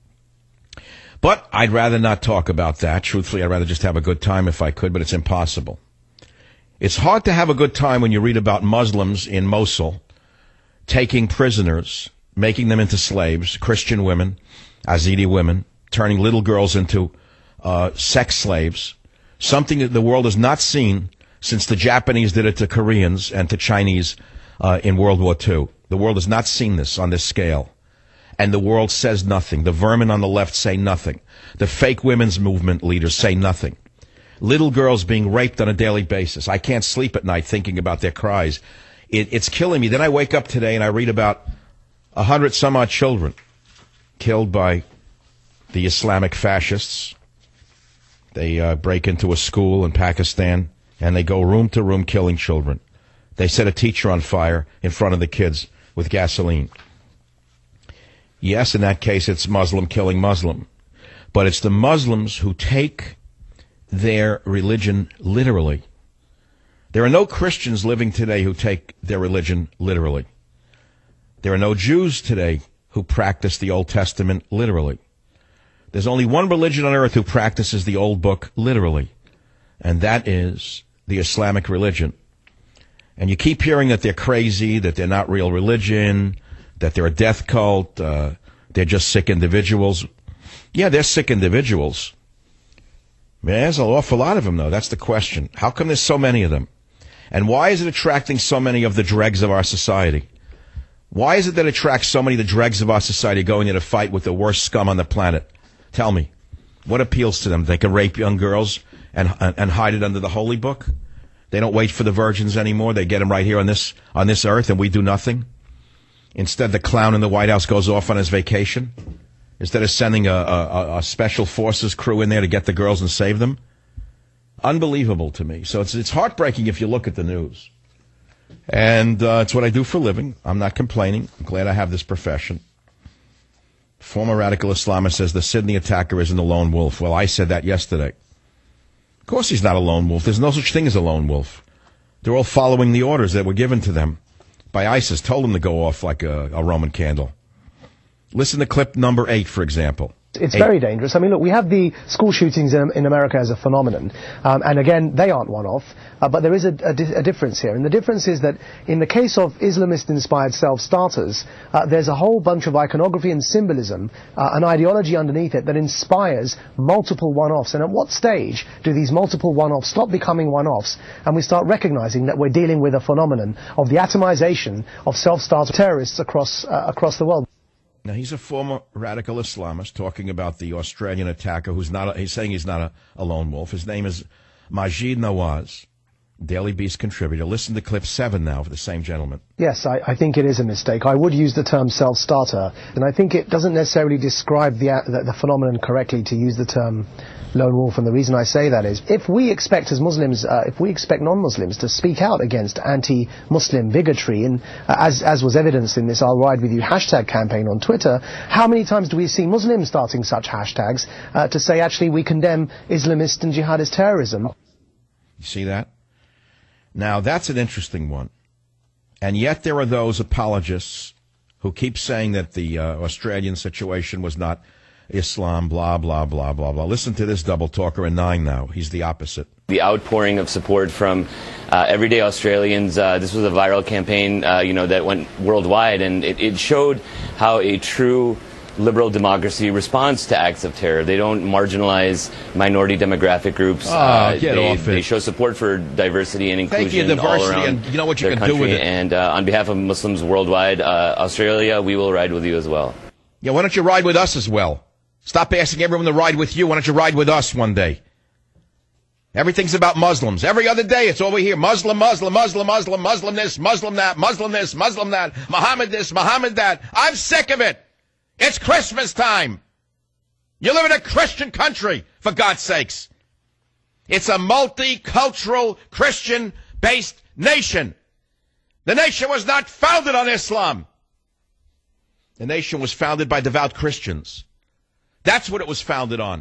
But I'd rather not talk about that. Truthfully, I'd rather just have a good time if I could, but it's impossible. It's hard to have a good time when you read about Muslims in Mosul taking prisoners, making them into slaves, Christian women, Yazidi women, turning little girls into sex slaves, something that the world has not seen since the Japanese did it to Koreans and to Chinese in World War II. The world has not seen this on this scale. And the world says nothing. The vermin on the left say nothing. The fake women's movement leaders say nothing. Little girls being raped on a daily basis. I can't sleep at night thinking about their cries. It's killing me. Then I wake up today and I read about 100-some-odd children killed by the Islamic fascists. They break into a school in Pakistan and they go room to room killing children. They set a teacher on fire in front of the kids with gasoline. Yes, in that case, it's Muslim killing Muslim. But it's the Muslims who take their religion literally. There are no Christians living today who take their religion literally. There are no Jews today who practice the Old Testament literally. There's only one religion on earth who practices the Old Book literally, and that is the Islamic religion. And you keep hearing that they're crazy, that they're not real religion, that they're a death cult, they're just sick individuals. Yeah, they're sick individuals. There's an awful lot of them, though. That's the question. How come there's so many of them? And why is it attracting so many of the dregs of our society? Why is it that it attracts so many of the dregs of our society going in a fight with the worst scum on the planet? Tell me. What appeals to them? They can rape young girls and hide it under the holy book? They don't wait for the virgins anymore. They get them right here on this earth, and we do nothing? Instead, the clown in the White House goes off on his vacation? Instead of sending a special forces crew in there to get the girls and save them? Unbelievable to me. So it's heartbreaking if you look at the news. And it's what I do for a living. I'm not complaining. I'm glad I have this profession. Former radical Islamist says the Sydney attacker isn't a lone wolf. Well, I said that yesterday. Of course he's not a lone wolf. There's no such thing as a lone wolf. They're all following the orders that were given to them by ISIS, told them to go off like a Roman candle. Listen to clip number 8, for example. It's very dangerous. I mean, look, we have the school shootings in America as a phenomenon, and again, they aren't one-off, but there is a difference here. And the difference is that in the case of Islamist-inspired self-starters, there's a whole bunch of iconography and symbolism, an ideology underneath it that inspires multiple one-offs. And at what stage do these multiple one-offs stop becoming one-offs, and we start recognizing that we're dealing with a phenomenon of the atomization of self-starter terrorists across the world? Now, he's a former radical Islamist talking about the Australian attacker he's saying he's not a lone wolf. His name is Maajid Nawaz, Daily Beast contributor. Listen to clip 7 now for the same gentleman. Yes, I think it is a mistake. I would use the term self-starter, and I think it doesn't necessarily describe the phenomenon correctly to use the term lone wolf. And the reason I say that is, if we expect as Muslims, if we expect non-Muslims to speak out against anti-Muslim bigotry, and as was evidenced in this I'll Ride With You hashtag campaign on Twitter, how many times do we see Muslims starting such hashtags to say, actually, we condemn Islamist and jihadist terrorism? You see that? Now, that's an interesting one. And yet there are those apologists who keep saying that the Australian situation was not Islam, blah, blah, blah, blah, blah. Listen to this double talker in 9 now. He's the opposite. The outpouring of support from everyday Australians, this was a viral campaign, that went worldwide, and it showed how a true liberal democracy responds to acts of terror. They don't marginalize minority demographic groups. They show support for diversity and inclusion all around and you know what you their can country. do with it. And on behalf of Muslims worldwide, Australia, we will ride with you as well. Yeah, why don't you ride with us as well? Stop asking everyone to ride with you. Why don't you ride with us one day? Everything's about Muslims. Every other day, it's all we hear. Muslim, Muslim, Muslim, Muslim, Muslim this, Muslim that, Muslim this, Muslim that, Muhammad this, Muhammad that. I'm sick of it. It's Christmas time. You live in a Christian country, for God's sakes. It's a multicultural, Christian-based nation. The nation was not founded on Islam. The nation was founded by devout Christians. That's what it was founded on.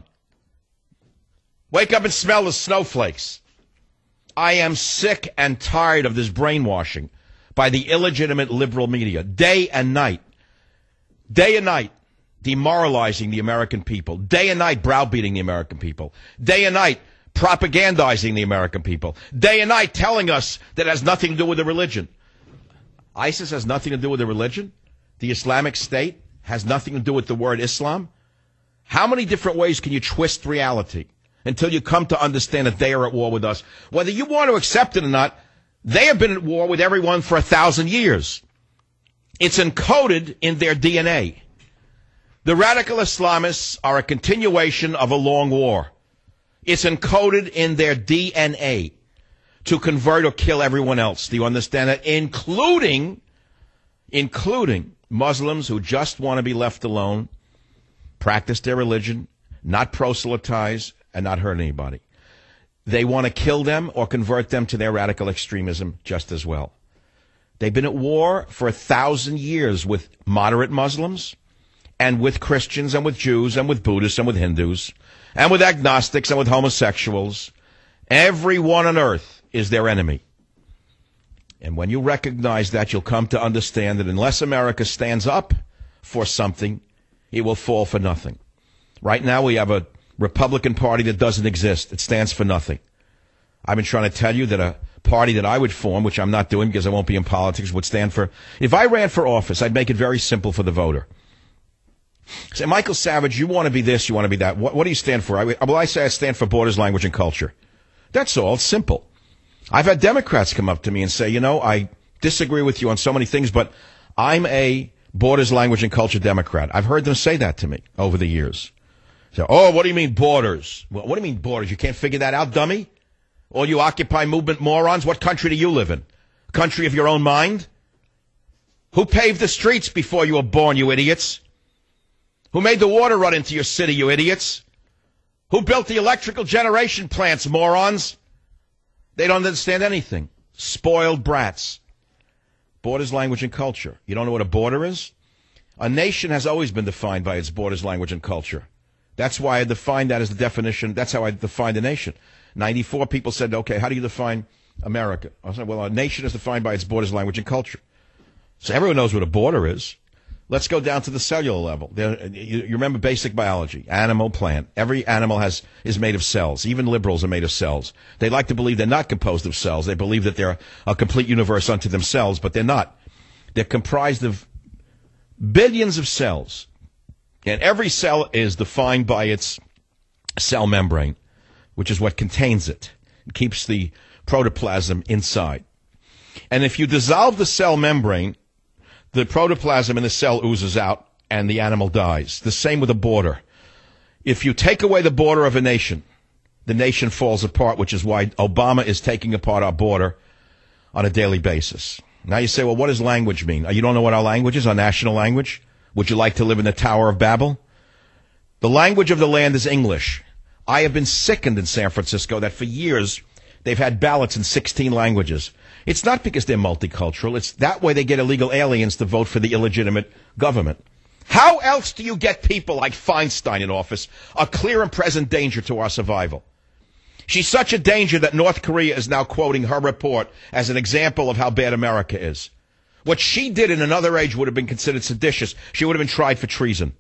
Wake up and smell the snowflakes. I am sick and tired of this brainwashing by the illegitimate liberal media, day and night. Day and night, demoralizing the American people. Day and night, browbeating the American people. Day and night, propagandizing the American people. Day and night, telling us that it has nothing to do with the religion. ISIS has nothing to do with the religion. The Islamic State has nothing to do with the word Islam. How many different ways can you twist reality until you come to understand that they are at war with us? Whether you want to accept it or not, they have been at war with everyone for 1,000 years. It's encoded in their DNA. The radical Islamists are a continuation of a long war. It's encoded in their DNA to convert or kill everyone else. Do you understand that? Including Muslims who just want to be left alone, practice their religion, not proselytize, and not hurt anybody. They want to kill them or convert them to their radical extremism just as well. They've been at war for 1,000 years with moderate Muslims and with Christians and with Jews and with Buddhists and with Hindus and with agnostics and with homosexuals. Everyone on earth is their enemy. And when you recognize that, you'll come to understand that unless America stands up for something, it will fall for nothing. Right now we have a Republican Party that doesn't exist. It stands for nothing. I've been trying to tell you that a party that I would form, which I'm not doing because I won't be in politics, would stand for, if I ran for office, I'd make it very simple for the voter. Say, Michael Savage, you want to be this, you want to be that. What do you stand for? I say I stand for borders, language, and culture. That's all. It's simple. I've had Democrats come up to me and say, I disagree with you on so many things, but I'm a borders, language, and culture Democrat. I've heard them say that to me over the years. So, what do you mean borders? Well, what do you mean borders? You can't figure that out, dummy? All you Occupy movement morons, what country do you live in? Country of your own mind? Who paved the streets before you were born, you idiots? Who made the water run into your city, you idiots? Who built the electrical generation plants, morons? They don't understand anything. Spoiled brats. Borders, language, and culture. You don't know what a border is? A nation has always been defined by its borders, language, and culture. That's why I defined that as the definition. That's how I defined a nation. 94 people said, okay, how do you define America? I said, well, a nation is defined by its borders, language, and culture. So everyone knows what a border is. Let's go down to the cellular level. You remember basic biology, animal, plant. Every animal is made of cells. Even liberals are made of cells. They like to believe they're not composed of cells. They believe that they're a complete universe unto themselves, but they're not. They're comprised of billions of cells. And every cell is defined by its cell membrane, which is what contains it. It keeps the protoplasm inside. And if you dissolve the cell membrane, the protoplasm in the cell oozes out and the animal dies. The same with a border. If you take away the border of a nation, the nation falls apart, which is why Obama is taking apart our border on a daily basis. Now you say, well, what does language mean? You don't know what our language is, our national language? Would you like to live in the Tower of Babel? The language of the land is English. I have been sickened in San Francisco that for years they've had ballots in 16 languages. It's not because they're multicultural. It's that way they get illegal aliens to vote for the illegitimate government. How else do you get people like Feinstein in office, a clear and present danger to our survival? She's such a danger that North Korea is now quoting her report as an example of how bad America is. What she did in another age would have been considered seditious. She would have been tried for treason.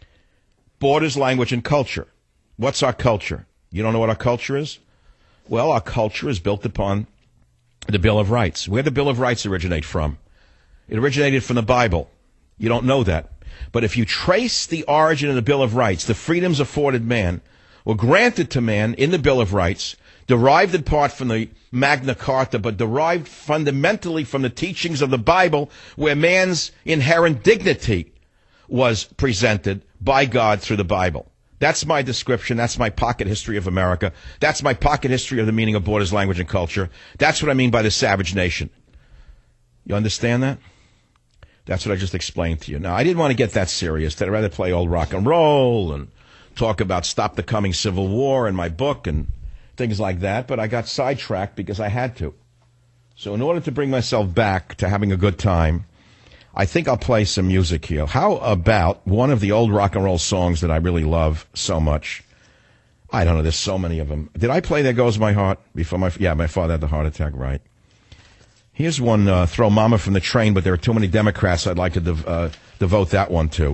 Borders, language, and culture. What's our culture? You don't know what our culture is? Well, our culture is built upon the Bill of Rights. Where did the Bill of Rights originate from? It originated from the Bible. You don't know that. But if you trace the origin of the Bill of Rights, the freedoms afforded man were granted to man in the Bill of Rights, derived in part from the Magna Carta, but derived fundamentally from the teachings of the Bible, where man's inherent dignity was presented by God through the Bible. That's my description. That's my pocket history of America. That's my pocket history of the meaning of borders, language, and culture. That's what I mean by the savage nation. You understand that? That's what I just explained to you. Now, I didn't want to get that serious. I'd rather play old rock and roll and talk about Stop the Coming Civil War in my book and things like that, but I got sidetracked because I had to. So in order to bring myself back to having a good time, I think I'll play some music here. How about one of the old rock and roll songs that I really love so much? I don't know, there's so many of them. Did I play There Goes My Heart before my father had the heart attack, right? Here's one, Throw Mama from the Train, but there are too many Democrats I'd like to devote that one to.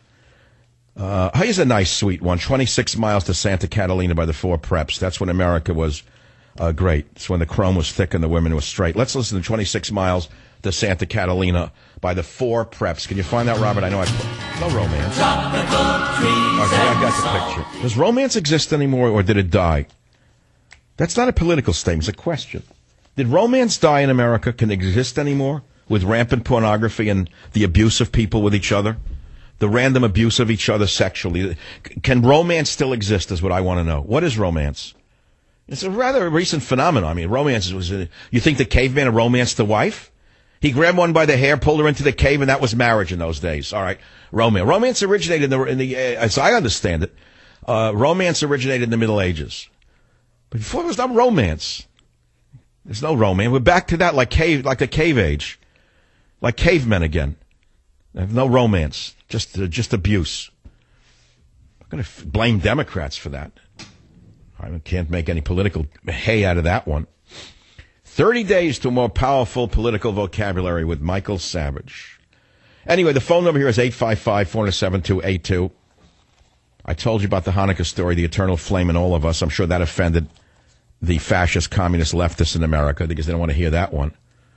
Here's a nice, sweet one, 26 Miles to Santa Catalina by the Four Preps. That's when America was great. It's when the chrome was thick and the women were straight. Let's listen to 26 Miles to Santa Catalina by the Four Preps. Can you find that, Robert? I know no romance. Okay, I got the picture. Does romance exist anymore, or did it die? That's not a political statement. It's a question. Did romance die in America? Can it exist anymore with rampant pornography and the abuse of people with each other? The random abuse of each other sexually. Can romance still exist is what I want to know. What is romance? It's a rather recent phenomenon. I mean, romance was... you think the caveman romanced the wife? He grabbed one by the hair, pulled her into the cave, and that was marriage in those days. All right, romance. Romance originated in the as I understand it, romance originated in the Middle Ages. But before there was no romance. There's no romance. We're back to that like the cave age. Like cavemen again. No romance. Just abuse. I'm going to blame Democrats for that. I can't make any political hay out of that one. 30 days to a more powerful political vocabulary with Michael Savage. Anyway, the phone number here is 855-407-282. I told you about the Hanukkah story, the eternal flame in all of us. I'm sure that offended the fascist, communist leftists in America because they don't want to hear that one.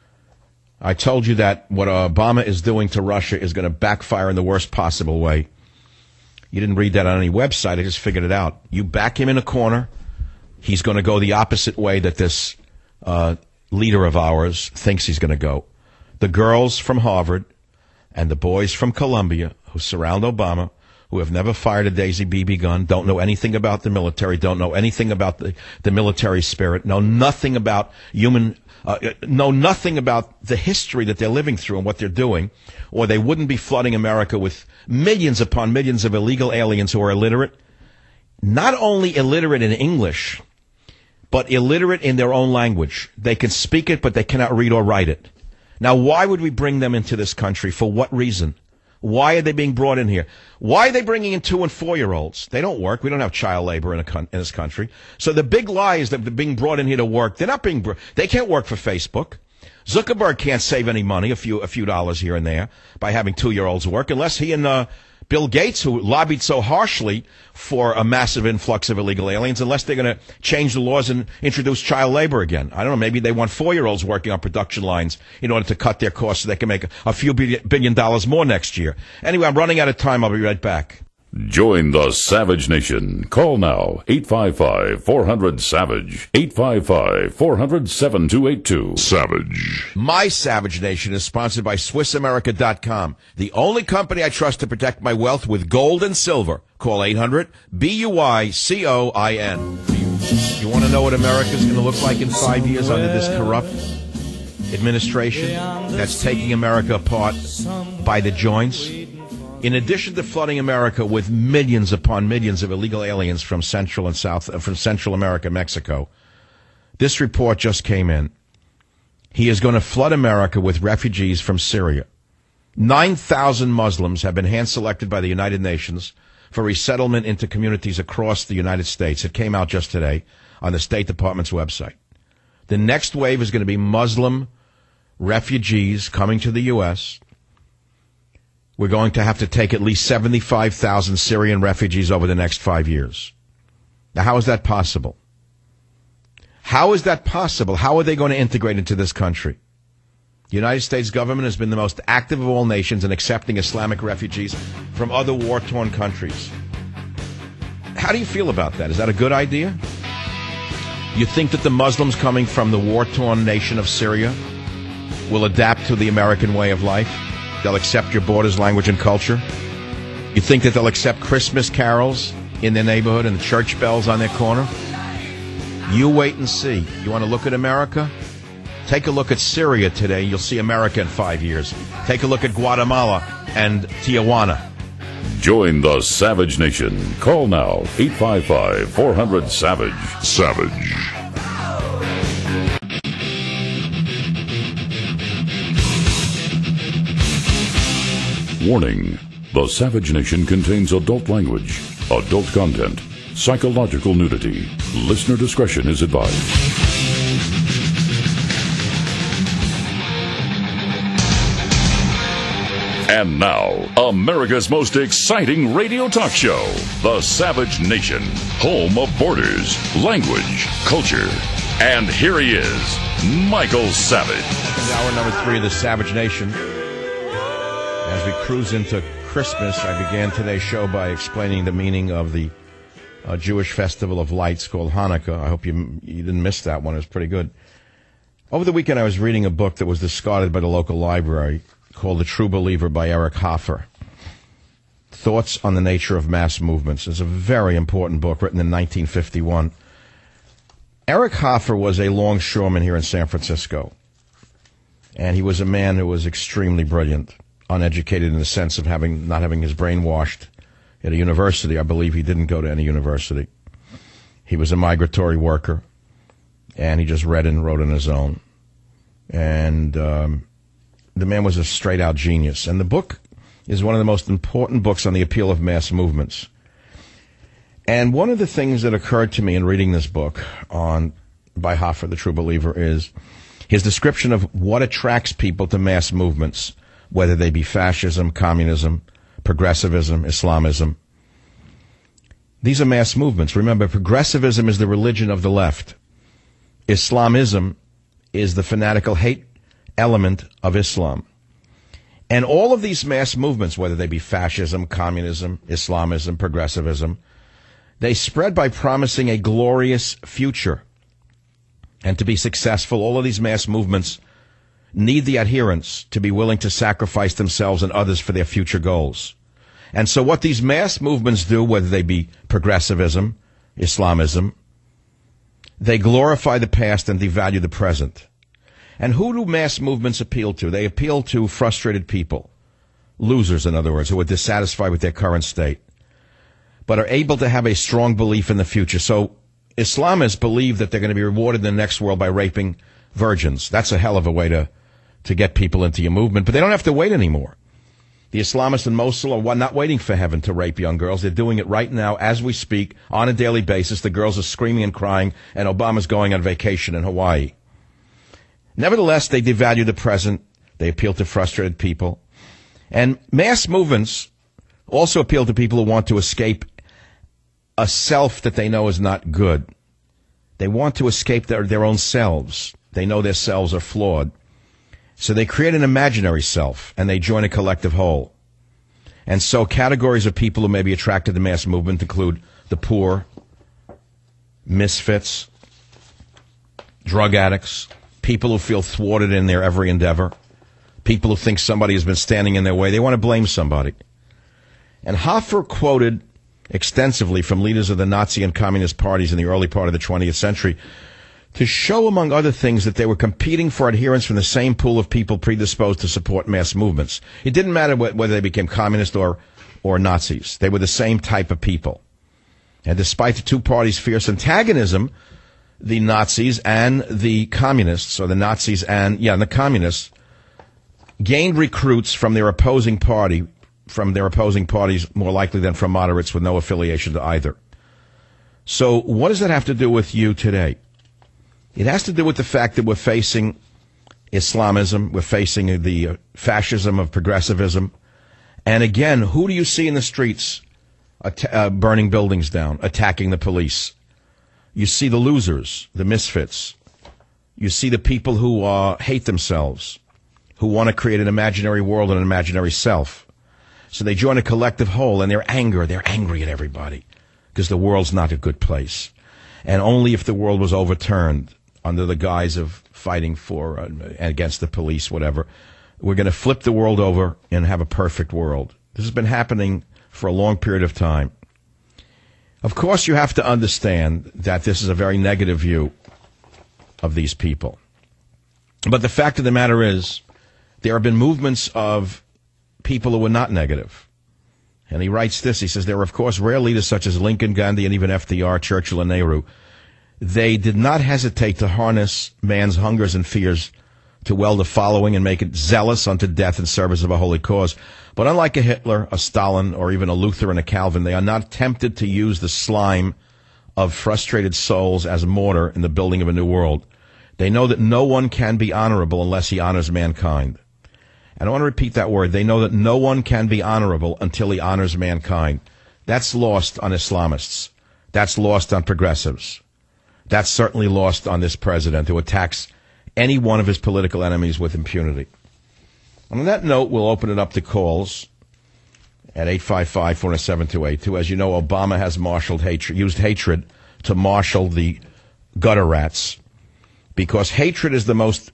I told you that what Obama is doing to Russia is going to backfire in the worst possible way. You didn't read that on any website. I just figured it out. You back him in a corner, he's going to go the opposite way that this leader of ours thinks he's going to go. The girls from Harvard and the boys from Columbia who surround Obama, who have never fired a Daisy BB gun, don't know anything about the military, don't know anything about the military spirit, know nothing about know nothing about the history that they're living through and what they're doing, or they wouldn't be flooding America with millions upon millions of illegal aliens who are illiterate. Not only illiterate in English, but illiterate in their own language. They can speak it, but they cannot read or write it. Now, why would we bring them into this country? For what reason? Why are they being brought in here? Why are they bringing in 2- and 4-year-olds? They don't work. We don't have child labor in this country. So the big lie is that they're being brought in here to work. They're not being. They can't work for Facebook. Zuckerberg can't save any money, a few dollars here and there, by having 2-year-olds work, unless he and Bill Gates, who lobbied so harshly for a massive influx of illegal aliens, unless they're going to change the laws and introduce child labor again. I don't know, maybe they want 4-year-olds working on production lines in order to cut their costs so they can make a few billion dollars more next year. Anyway, I'm running out of time. I'll be right back. Join the Savage Nation. Call now, 855-400-SAVAGE, 855-400-7282. Savage. My Savage Nation is sponsored by SwissAmerica.com, the only company I trust to protect my wealth with gold and silver. Call 800-BUICOIN. You want to know what America's going to look like in 5 years under this corrupt administration that's taking America apart by the joints? In addition to flooding America with millions upon millions of illegal aliens from Central America, Mexico, this report just came in. He is going to flood America with refugees from Syria. 9,000 Muslims have been hand-selected by the United Nations for resettlement into communities across the United States. It came out just today on the State Department's website. The next wave is going to be Muslim refugees coming to the U.S. We're going to have to take at least 75,000 Syrian refugees over the next 5 years. Now, how is that possible? How is that possible? How are they going to integrate into this country? The United States government has been the most active of all nations in accepting Islamic refugees from other war-torn countries. How do you feel about that? Is that a good idea? You think that the Muslims coming from the war-torn nation of Syria will adapt to the American way of life? They'll accept your borders, language, and culture? You think that they'll accept Christmas carols in their neighborhood and the church bells on their corner? You wait and see. You want to look at America? Take a look at Syria today. You'll see America in 5 years. Take a look at Guatemala and Tijuana. Join the Savage Nation. Call now, 855-400-SAVAGE. Savage. Warning. The Savage Nation contains adult language, adult content, psychological nudity. Listener discretion is advised. And now, America's most exciting radio talk show, The Savage Nation, home of borders, language, culture. And here he is, Michael Savage. Hour number 3 of The Savage Nation. As we cruise into Christmas, I began today's show by explaining the meaning of the Jewish festival of lights called Hanukkah. I hope you didn't miss that one. It was pretty good. Over the weekend, I was reading a book that was discarded by the local library called The True Believer by Eric Hoffer. Thoughts on the Nature of Mass Movements. It's a very important book written in 1951. Eric Hoffer was a longshoreman here in San Francisco, and he was a man who was extremely brilliant. Uneducated in the sense of not having his brain washed at a university. I believe he didn't go to any university. He was a migratory worker, and he just read and wrote on his own. And the man was a straight-out genius. And the book is one of the most important books on the appeal of mass movements. And one of the things that occurred to me in reading this book by Hoffer, The True Believer, is his description of what attracts people to mass movements, whether they be fascism, communism, progressivism, Islamism. These are mass movements. Remember, progressivism is the religion of the left. Islamism is the fanatical hate element of Islam. And all of these mass movements, whether they be fascism, communism, Islamism, progressivism, they spread by promising a glorious future. And to be successful, all of these mass movements need the adherents to be willing to sacrifice themselves and others for their future goals. And so what these mass movements do, whether they be progressivism, Islamism, they glorify the past and devalue the present. And who do mass movements appeal to? They appeal to frustrated people, losers, in other words, who are dissatisfied with their current state, but are able to have a strong belief in the future. So Islamists believe that they're going to be rewarded in the next world by raping virgins. That's a hell of a way to get people into your movement, but they don't have to wait anymore. The Islamists in Mosul are not waiting for heaven to rape young girls. They're doing it right now as we speak on a daily basis. The girls are screaming and crying, and Obama's going on vacation in Hawaii. Nevertheless, they devalue the present. They appeal to frustrated people. And mass movements also appeal to people who want to escape a self that they know is not good. They want to escape their own selves. They know their selves are flawed. So they create an imaginary self, and they join a collective whole. And so categories of people who may be attracted to mass movement include the poor, misfits, drug addicts, people who feel thwarted in their every endeavor, people who think somebody has been standing in their way. They want to blame somebody. And Hoffer quoted extensively from leaders of the Nazi and communist parties in the early part of the 20th century to show, among other things, that they were competing for adherence from the same pool of people predisposed to support mass movements. It didn't matter whether they became communist or Nazis. They were the same type of people. And despite the two parties' fierce antagonism, the Nazis and the communists, or the Nazis and the communists, gained recruits from their opposing parties more likely than from moderates with no affiliation to either. So what does that have to do with you today? It has to do with the fact that we're facing Islamism, we're facing the fascism of progressivism, and again, who do you see in the streets burning buildings down, attacking the police? You see the losers, the misfits. You see the people who hate themselves, who want to create an imaginary world and an imaginary self. So they join a collective whole, and they're angry at everybody because the world's not a good place. And only if the world was overturned under the guise of fighting for against the police, whatever, we're going to flip the world over and have a perfect world. This has been happening for a long period of time. Of course, you have to understand that this is a very negative view of these people. But the fact of the matter is, there have been movements of people who were not negative. And he writes this, he says, there were, of course, rare leaders such as Lincoln, Gandhi, and even FDR, Churchill, and Nehru. They did not hesitate to harness man's hungers and fears to weld a following and make it zealous unto death in service of a holy cause. But unlike a Hitler, a Stalin, or even a Luther and a Calvin, they are not tempted to use the slime of frustrated souls as mortar in the building of a new world. They know that no one can be honorable unless he honors mankind. And I want to repeat that word. They know that no one can be honorable until he honors mankind. That's lost on Islamists. That's lost on progressives. That's certainly lost on this president who attacks any one of his political enemies with impunity. And on that note, we'll open it up to calls at 855-407-282. As you know, Obama has used hatred to marshal the gutter rats, because hatred is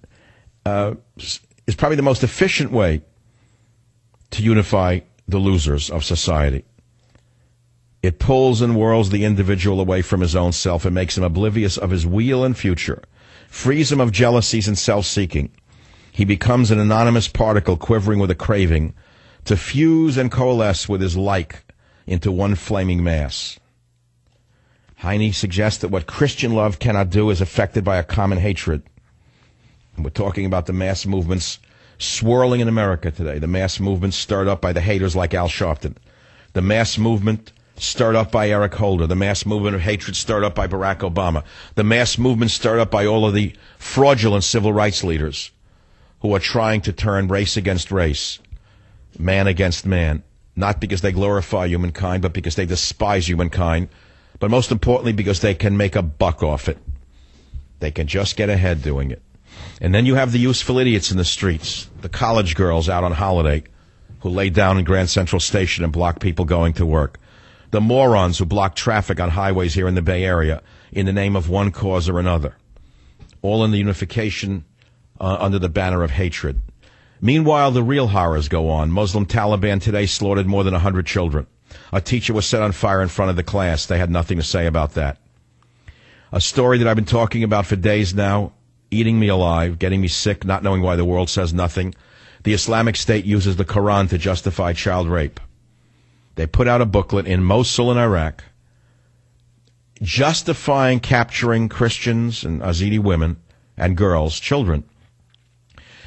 is probably the most efficient way to unify the losers of society. It pulls and whirls the individual away from his own self and makes him oblivious of his wheel and future, frees him of jealousies and self-seeking. He becomes an anonymous particle quivering with a craving to fuse and coalesce with his like into one flaming mass. Heine suggests that what Christian love cannot do is affected by a common hatred. And we're talking about the mass movements swirling in America today. The mass movement stirred up by the haters like Al Sharpton. The mass movement stirred up by Eric Holder. The mass movement of hatred stirred up by Barack Obama. The mass movement stirred up by all of the fraudulent civil rights leaders who are trying to turn race against race, man against man, not because they glorify humankind, but because they despise humankind, but most importantly because they can make a buck off it. They can just get ahead doing it. And then you have the useful idiots in the streets, the college girls out on holiday who lay down in Grand Central Station and block people going to work. The morons who block traffic on highways here in the Bay Area in the name of one cause or another. All in the unification under the banner of hatred. Meanwhile, the real horrors go on. Muslim Taliban today slaughtered more than 100 children. A teacher was set on fire in front of the class. They had nothing to say about that. A story that I've been talking about for days now, eating me alive, getting me sick, not knowing why the world says nothing. The Islamic State uses the Quran to justify child rape. They put out a booklet in Mosul in Iraq justifying capturing Christians and Yazidi women and girls, children.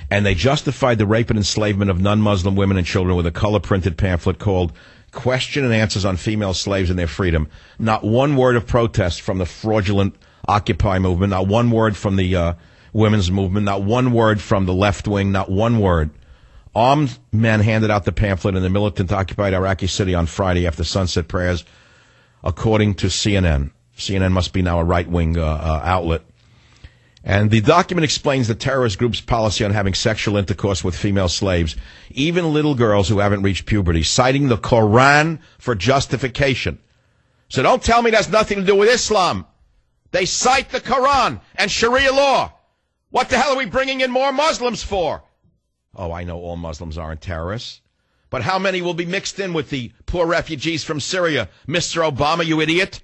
And they justified the rape and enslavement of non-Muslim women and children with a color-printed pamphlet called Question and Answers on Female Slaves and Their Freedom. Not one word of protest from the fraudulent Occupy movement, not one word from the women's movement, not one word from the left wing, not one word. Armed men handed out the pamphlet in the militant occupied Iraqi city on Friday after sunset prayers, according to CNN. CNN must be now a right-wing outlet. And the document explains the terrorist group's policy on having sexual intercourse with female slaves, even little girls who haven't reached puberty, citing the Quran for justification. So don't tell me that's nothing to do with Islam. They cite the Quran and Sharia law. What the hell are we bringing in more Muslims for? Oh, I know all Muslims aren't terrorists. But how many will be mixed in with the poor refugees from Syria? Mr. Obama, you idiot.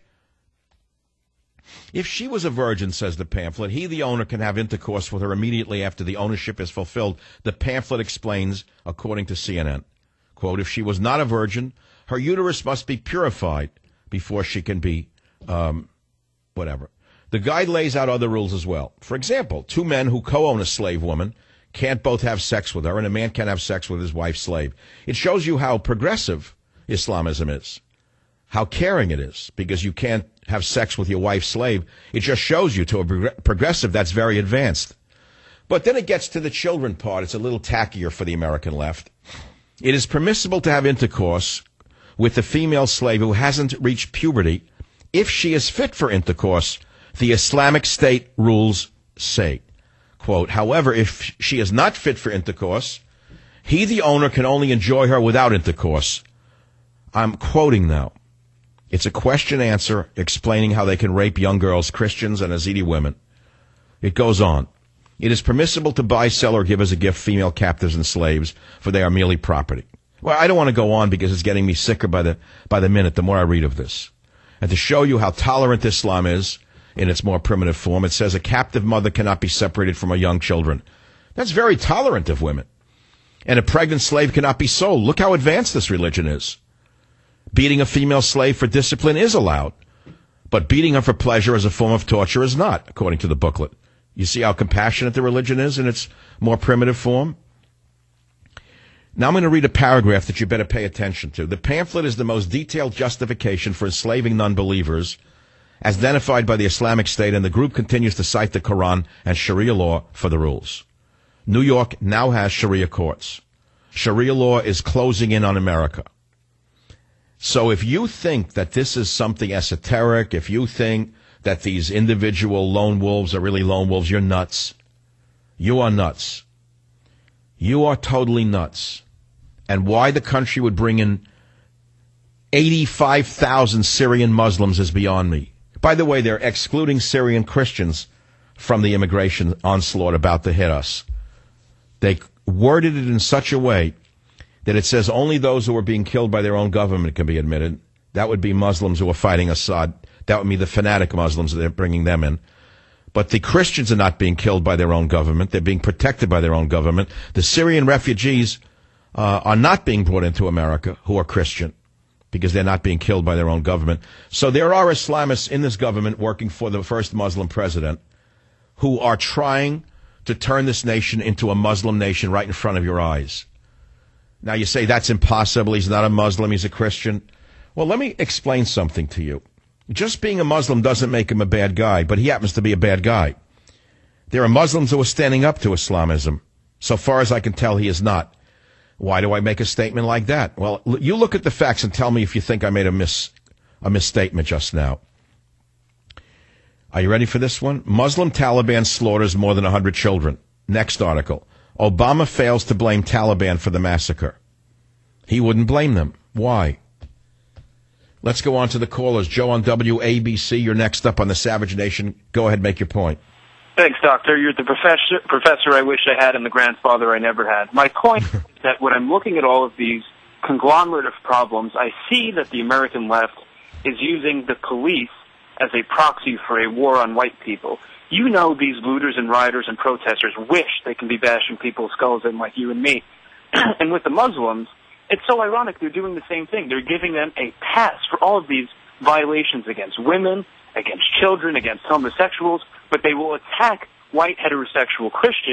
If she was a virgin, says the pamphlet, he, the owner, can have intercourse with her immediately after the ownership is fulfilled. The pamphlet explains, according to CNN, quote, if she was not a virgin, her uterus must be purified before she can be, whatever. The guide lays out other rules as well. For example, two men who co-own a slave woman can't both have sex with her, and a man can't have sex with his wife's slave. It shows you how progressive Islamism is, how caring it is, because you can't have sex with your wife's slave. It just shows you to a progressive that's very advanced. But then it gets to the children part. It's a little tackier for the American left. It is permissible to have intercourse with the female slave who hasn't reached puberty if she is fit for intercourse, the Islamic State rules say. Quote, however, if she is not fit for intercourse, he, the owner, can only enjoy her without intercourse. I'm quoting now. It's a question-answer explaining how they can rape young girls, Christians, and Yazidi women. It goes on. It is permissible to buy, sell, or give as a gift female captives and slaves, for they are merely property. Well, I don't want to go on because it's getting me sicker by the minute the more I read of this. And to show you how tolerant Islam is in its more primitive form, it says a captive mother cannot be separated from her young children. That's very tolerant of women. And a pregnant slave cannot be sold. Look how advanced this religion is. Beating a female slave for discipline is allowed, but beating her for pleasure as a form of torture is not, according to the booklet. You see how compassionate the religion is in its more primitive form? Now I'm going to read a paragraph that you better pay attention to. The pamphlet is the most detailed justification for enslaving non-believers as identified by the Islamic State, and the group continues to cite the Quran and Sharia law for the rules. New York now has Sharia courts. Sharia law is closing in on America. So if you think that this is something esoteric, if you think that these individual lone wolves are really lone wolves, you're nuts. You are nuts. You are totally nuts. And why the country would bring in 85,000 Syrian Muslims is beyond me. By the way, they're excluding Syrian Christians from the immigration onslaught about to hit us. They worded it in such a way that it says only those who are being killed by their own government can be admitted. That would be Muslims who are fighting Assad. That would be the fanatic Muslims that they're bringing them in. But the Christians are not being killed by their own government. They're being protected by their own government. The Syrian refugees are not being brought into America who are Christian because they're not being killed by their own government. So there are Islamists in this government working for the first Muslim president who are trying to turn this nation into a Muslim nation right in front of your eyes. Now you say that's impossible. He's not a Muslim. He's a Christian. Well, let me explain something to you. Just being a Muslim doesn't make him a bad guy, but he happens to be a bad guy. There are Muslims who are standing up to Islamism. So far as I can tell, he is not. Why do I make a statement like that? Well, you look at the facts and tell me if you think I made a misstatement just now. Are you ready for this one? Muslim Taliban slaughters more than 100 children. Next article. Obama fails to blame Taliban for the massacre. He wouldn't blame them. Why? Let's go on to the callers. Joe on WABC, you're next up on the Savage Nation. Go ahead, make your point. Thanks, Doctor. You're the professor I wish I had and the grandfather I never had. My point is that when I'm looking at all of these conglomerate of problems, I see that the American left is using the police as a proxy for a war on white people. You know these looters and rioters and protesters wish they can be bashing people's skulls in like you and me. And with the Muslims, it's so ironic they're doing the same thing. They're giving them a pass for all of these violations against women, against children, against homosexuals, but they will attack white heterosexual Christians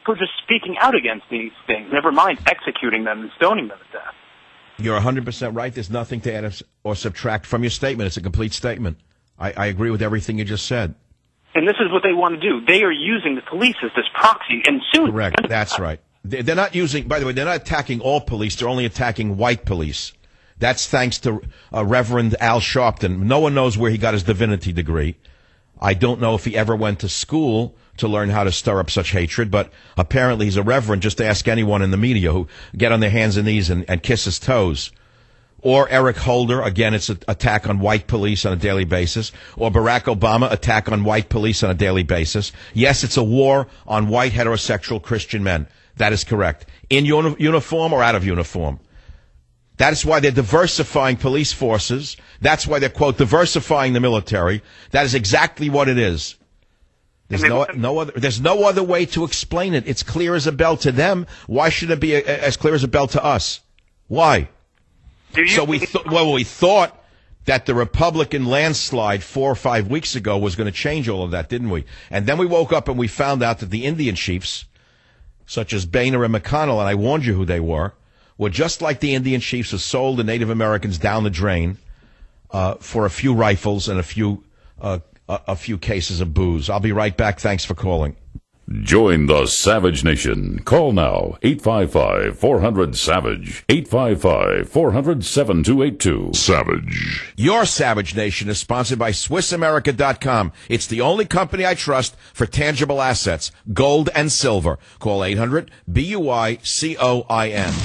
for just speaking out against these things, never mind executing them and stoning them to death. You're 100% right. There's nothing to add or subtract from your statement. It's a complete statement. I agree with everything you just said. And this is what they want to do. They are using the police as this proxy, and soon... Correct. That's right. They're not using... By the way, they're not attacking all police. They're only attacking white police. That's thanks to Reverend Al Sharpton. No one knows where he got his divinity degree. I don't know if he ever went to school to learn how to stir up such hatred, but apparently he's a reverend. Just ask anyone in the media who get on their hands and knees and kiss his toes. Or Eric Holder, again, it's an attack on white police on a daily basis. Or Barack Obama, attack on white police on a daily basis. Yes, it's a war on white heterosexual Christian men. That is correct. In uniform or out of uniform. That is why they're diversifying police forces. That's why they're, quote, diversifying the military. That is exactly what it is. There's no other way to explain it. It's clear as a bell to them. Why should it be as clear as a bell to us? Why? So we thought that the Republican landslide 4 or 5 weeks ago was going to change all of that, didn't we? And then we woke up and we found out that the Indian chiefs, such as Boehner and McConnell, and I warned you who they were just like the Indian chiefs who sold the Native Americans down the drain for a few rifles and a few cases of booze. I'll be right back. Thanks for calling. Join the Savage Nation. Call now, 855-400-SAVAGE, 855-400-7282. Savage. Your Savage Nation is sponsored by SwissAmerica.com. It's the only company I trust for tangible assets, gold and silver. Call 800-BUI-COIN.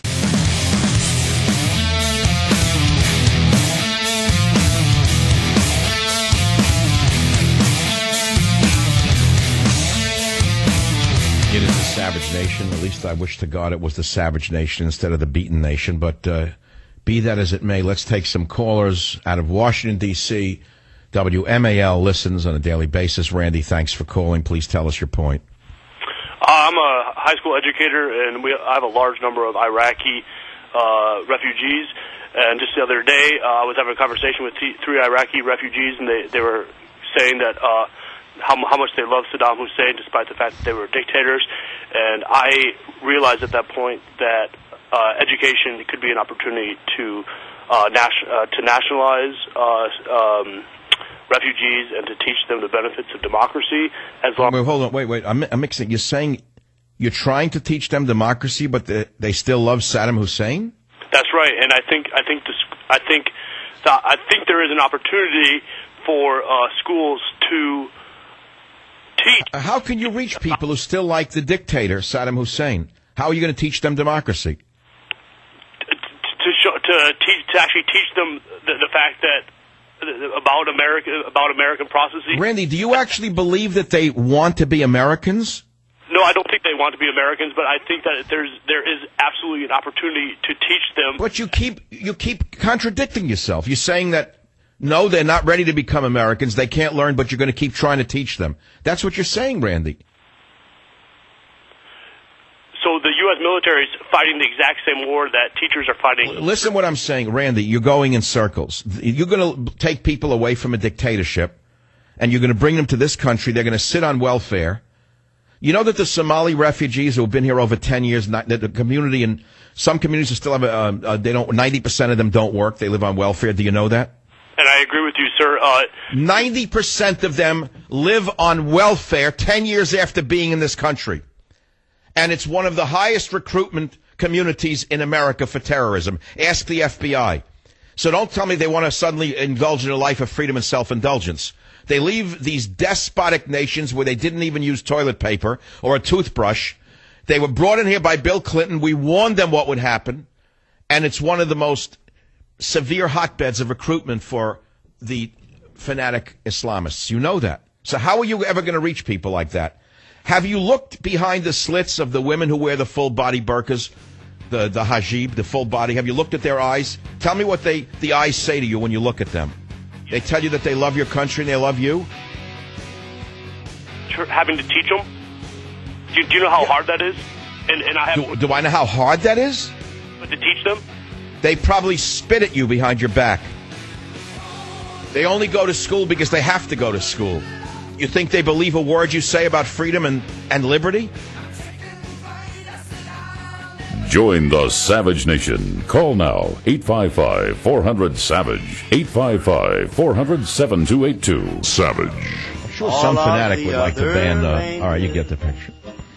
It is the Savage Nation. At least I wish to God it was the Savage Nation instead of the Beaten Nation. But be that as it may, let's take some callers out of Washington, D.C. WMAL listens on a daily basis. Randy, thanks for calling. Please tell us your point. I'm a high school educator, and I have a large number of Iraqi refugees. And just the other day, I was having a conversation with 3 Iraqi refugees, and they were saying that how much they love Saddam Hussein, despite the fact that they were dictators. And I realized at that point that education could be an opportunity to nationalize refugees and to teach them the benefits of democracy. Hold on, wait. I'm mixing. You're saying you're trying to teach them democracy, but they still love Saddam Hussein? That's right, and I think there is an opportunity for schools to teach. How can you reach people who still like the dictator, Saddam Hussein? How are you going to teach them democracy? To actually teach them the fact that about American processes. Randy, do you actually believe that they want to be Americans? No, I don't think they want to be Americans, but I think that there is absolutely an opportunity to teach them. But you keep contradicting yourself. You're saying that no, they're not ready to become Americans. They can't learn, but you're going to keep trying to teach them. That's what you're saying, Randy. So the U.S. military is fighting the exact same war that teachers are fighting. Listen what I'm saying, Randy. You're going in circles. You're going to take people away from a dictatorship, and you're going to bring them to this country. They're going to sit on welfare. You know that the Somali refugees who have been here over 10 years, the community, and some communities still have 90% of them don't work. They live on welfare. Do you know that? And I agree with you, sir. 90% of them live on welfare 10 years after being in this country. And it's one of the highest recruitment communities in America for terrorism. Ask the FBI. So don't tell me they want to suddenly indulge in a life of freedom and self-indulgence. They leave these despotic nations where they didn't even use toilet paper or a toothbrush. They were brought in here by Bill Clinton. We warned them what would happen. And it's one of the most severe hotbeds of recruitment for the fanatic Islamists. You know that. So how are you ever going to reach people like that? Have you looked behind the slits of the women who wear the full-body burqas, the hijab, the full body? Have you looked at their eyes? Tell me what the eyes say to you when you look at them. They tell you that they love your country and they love you? Having to teach them? Do you know how hard that is? And I have. Do I know how hard that is? But to teach them? They probably spit at you behind your back. They only go to school because they have to go to school. You think they believe a word you say about freedom and liberty? Join the Savage Nation. Call now, 855-400-SAVAGE, 855-400-7282. Savage. I'm sure some fanatic would like to ban... all right, you get the picture.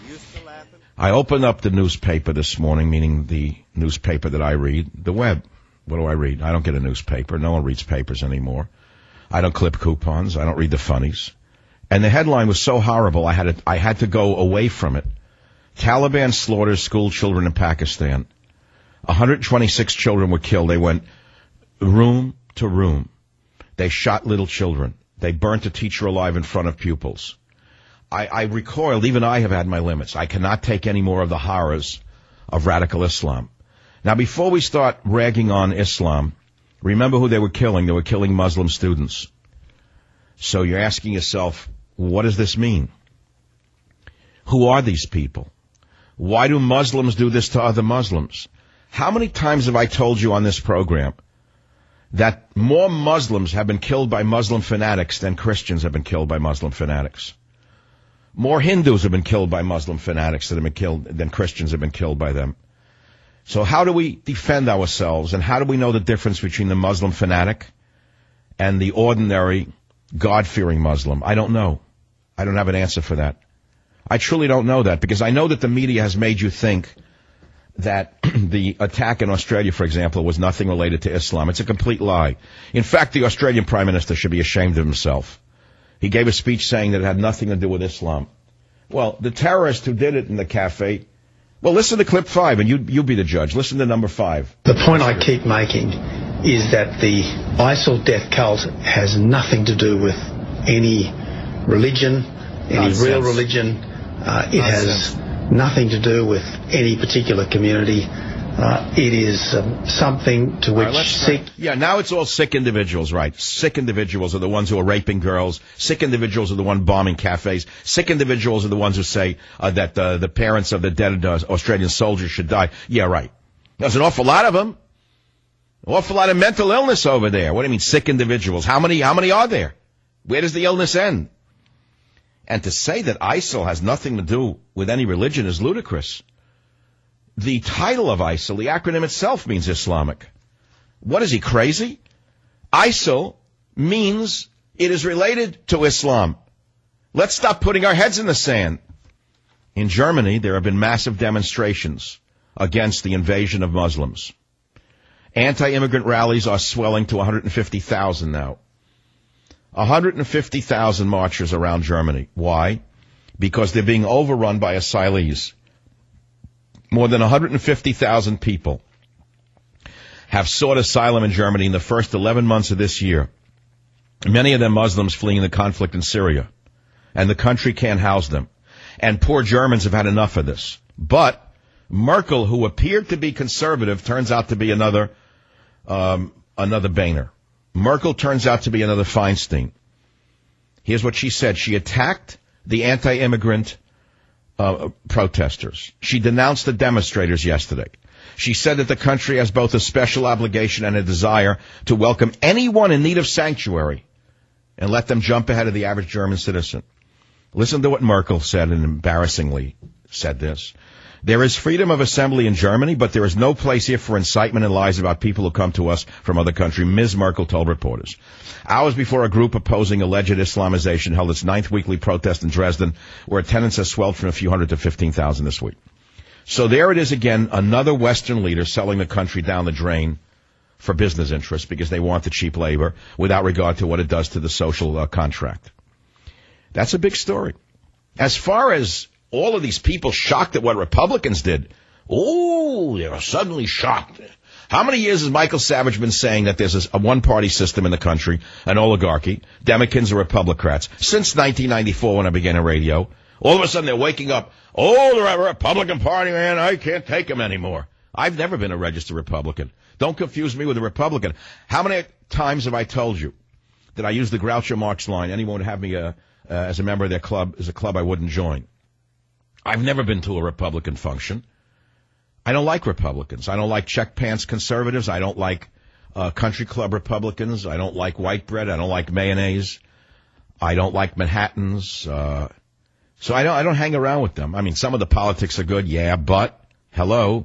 I opened up the newspaper this morning, meaning the newspaper that I read, the web. What do I read? I don't get a newspaper. No one reads papers anymore. I don't clip coupons. I don't read the funnies. And the headline was so horrible, I had to go away from it. Taliban slaughters school children in Pakistan. 126 children were killed. They went room to room. They shot little children. They burnt a teacher alive in front of pupils. I recoiled. Even I have had my limits. I cannot take any more of the horrors of radical Islam. Now, before we start ragging on Islam, remember who they were killing. They were killing Muslim students. So you're asking yourself, what does this mean? Who are these people? Why do Muslims do this to other Muslims? How many times have I told you on this program that more Muslims have been killed by Muslim fanatics than Christians have been killed by Muslim fanatics? More Hindus have been killed by Muslim fanatics than Christians have been killed by them. So how do we defend ourselves, and how do we know the difference between the Muslim fanatic and the ordinary God-fearing Muslim? I don't know. I don't have an answer for that. I truly don't know that, because I know that the media has made you think that the attack in Australia, for example, was nothing related to Islam. It's a complete lie. In fact, the Australian Prime Minister should be ashamed of himself. He gave a speech saying that it had nothing to do with Islam. Well, the terrorist who did it in the cafe, well, listen to clip 5, and you be the judge. Listen to number 5. The point I keep making is that the ISIL death cult has nothing to do with any religion, any real religion. It has nothing to do with any particular community. It is something to which sick... Yeah, now it's all sick individuals, right? Sick individuals are the ones who are raping girls. Sick individuals are the ones bombing cafes. Sick individuals are the ones who say that the parents of the dead Australian soldiers should die. Yeah, right. There's an awful lot of them. An awful lot of mental illness over there. What do you mean, sick individuals? How many are there? Where does the illness end? And to say that ISIL has nothing to do with any religion is ludicrous. The title of ISIL, the acronym itself, means Islamic. What is he, crazy? ISIL means it is related to Islam. Let's stop putting our heads in the sand. In Germany, there have been massive demonstrations against the invasion of Muslims. Anti-immigrant rallies are swelling to 150,000 now. 150,000 marchers around Germany. Why? Because they're being overrun by asylees. More than 150,000 people have sought asylum in Germany in the first 11 months of this year. Many of them Muslims fleeing the conflict in Syria. And the country can't house them. And poor Germans have had enough of this. But Merkel, who appeared to be conservative, turns out to be another Boehner. Merkel turns out to be another Feinstein. Here's what she said. She attacked the anti-immigrant protesters. She denounced the demonstrators yesterday. She said that the country has both a special obligation and a desire to welcome anyone in need of sanctuary and let them jump ahead of the average German citizen. Listen to what Merkel said, and embarrassingly said this. There is freedom of assembly in Germany, but there is no place here for incitement and lies about people who come to us from other countries, Ms. Merkel told reporters. Hours before a group opposing alleged Islamization held its 9th weekly protest in Dresden, where attendance has swelled from a few hundred to 15,000 this week. So there it is again, another Western leader selling the country down the drain for business interests because they want the cheap labor without regard to what it does to the social contract. That's a big story. As far as all of these people shocked at what Republicans did. Oh, they are suddenly shocked. How many years has Michael Savage been saying that there's a one-party system in the country, an oligarchy, Democrats or Republicans? Since 1994 when I began in radio. All of a sudden they're waking up. Oh, the Republican Party, man, I can't take them anymore. I've never been a registered Republican. Don't confuse me with a Republican. How many times have I told you that I use the Groucho Marx line, anyone would have me as a member of their club, is a club I wouldn't join? I've never been to a Republican function. I don't like Republicans. I don't like check pants conservatives. I don't like country club Republicans. I don't like white bread. I don't like mayonnaise. I don't like Manhattans. So I don't hang around with them. I mean, some of the politics are good, yeah, but hello,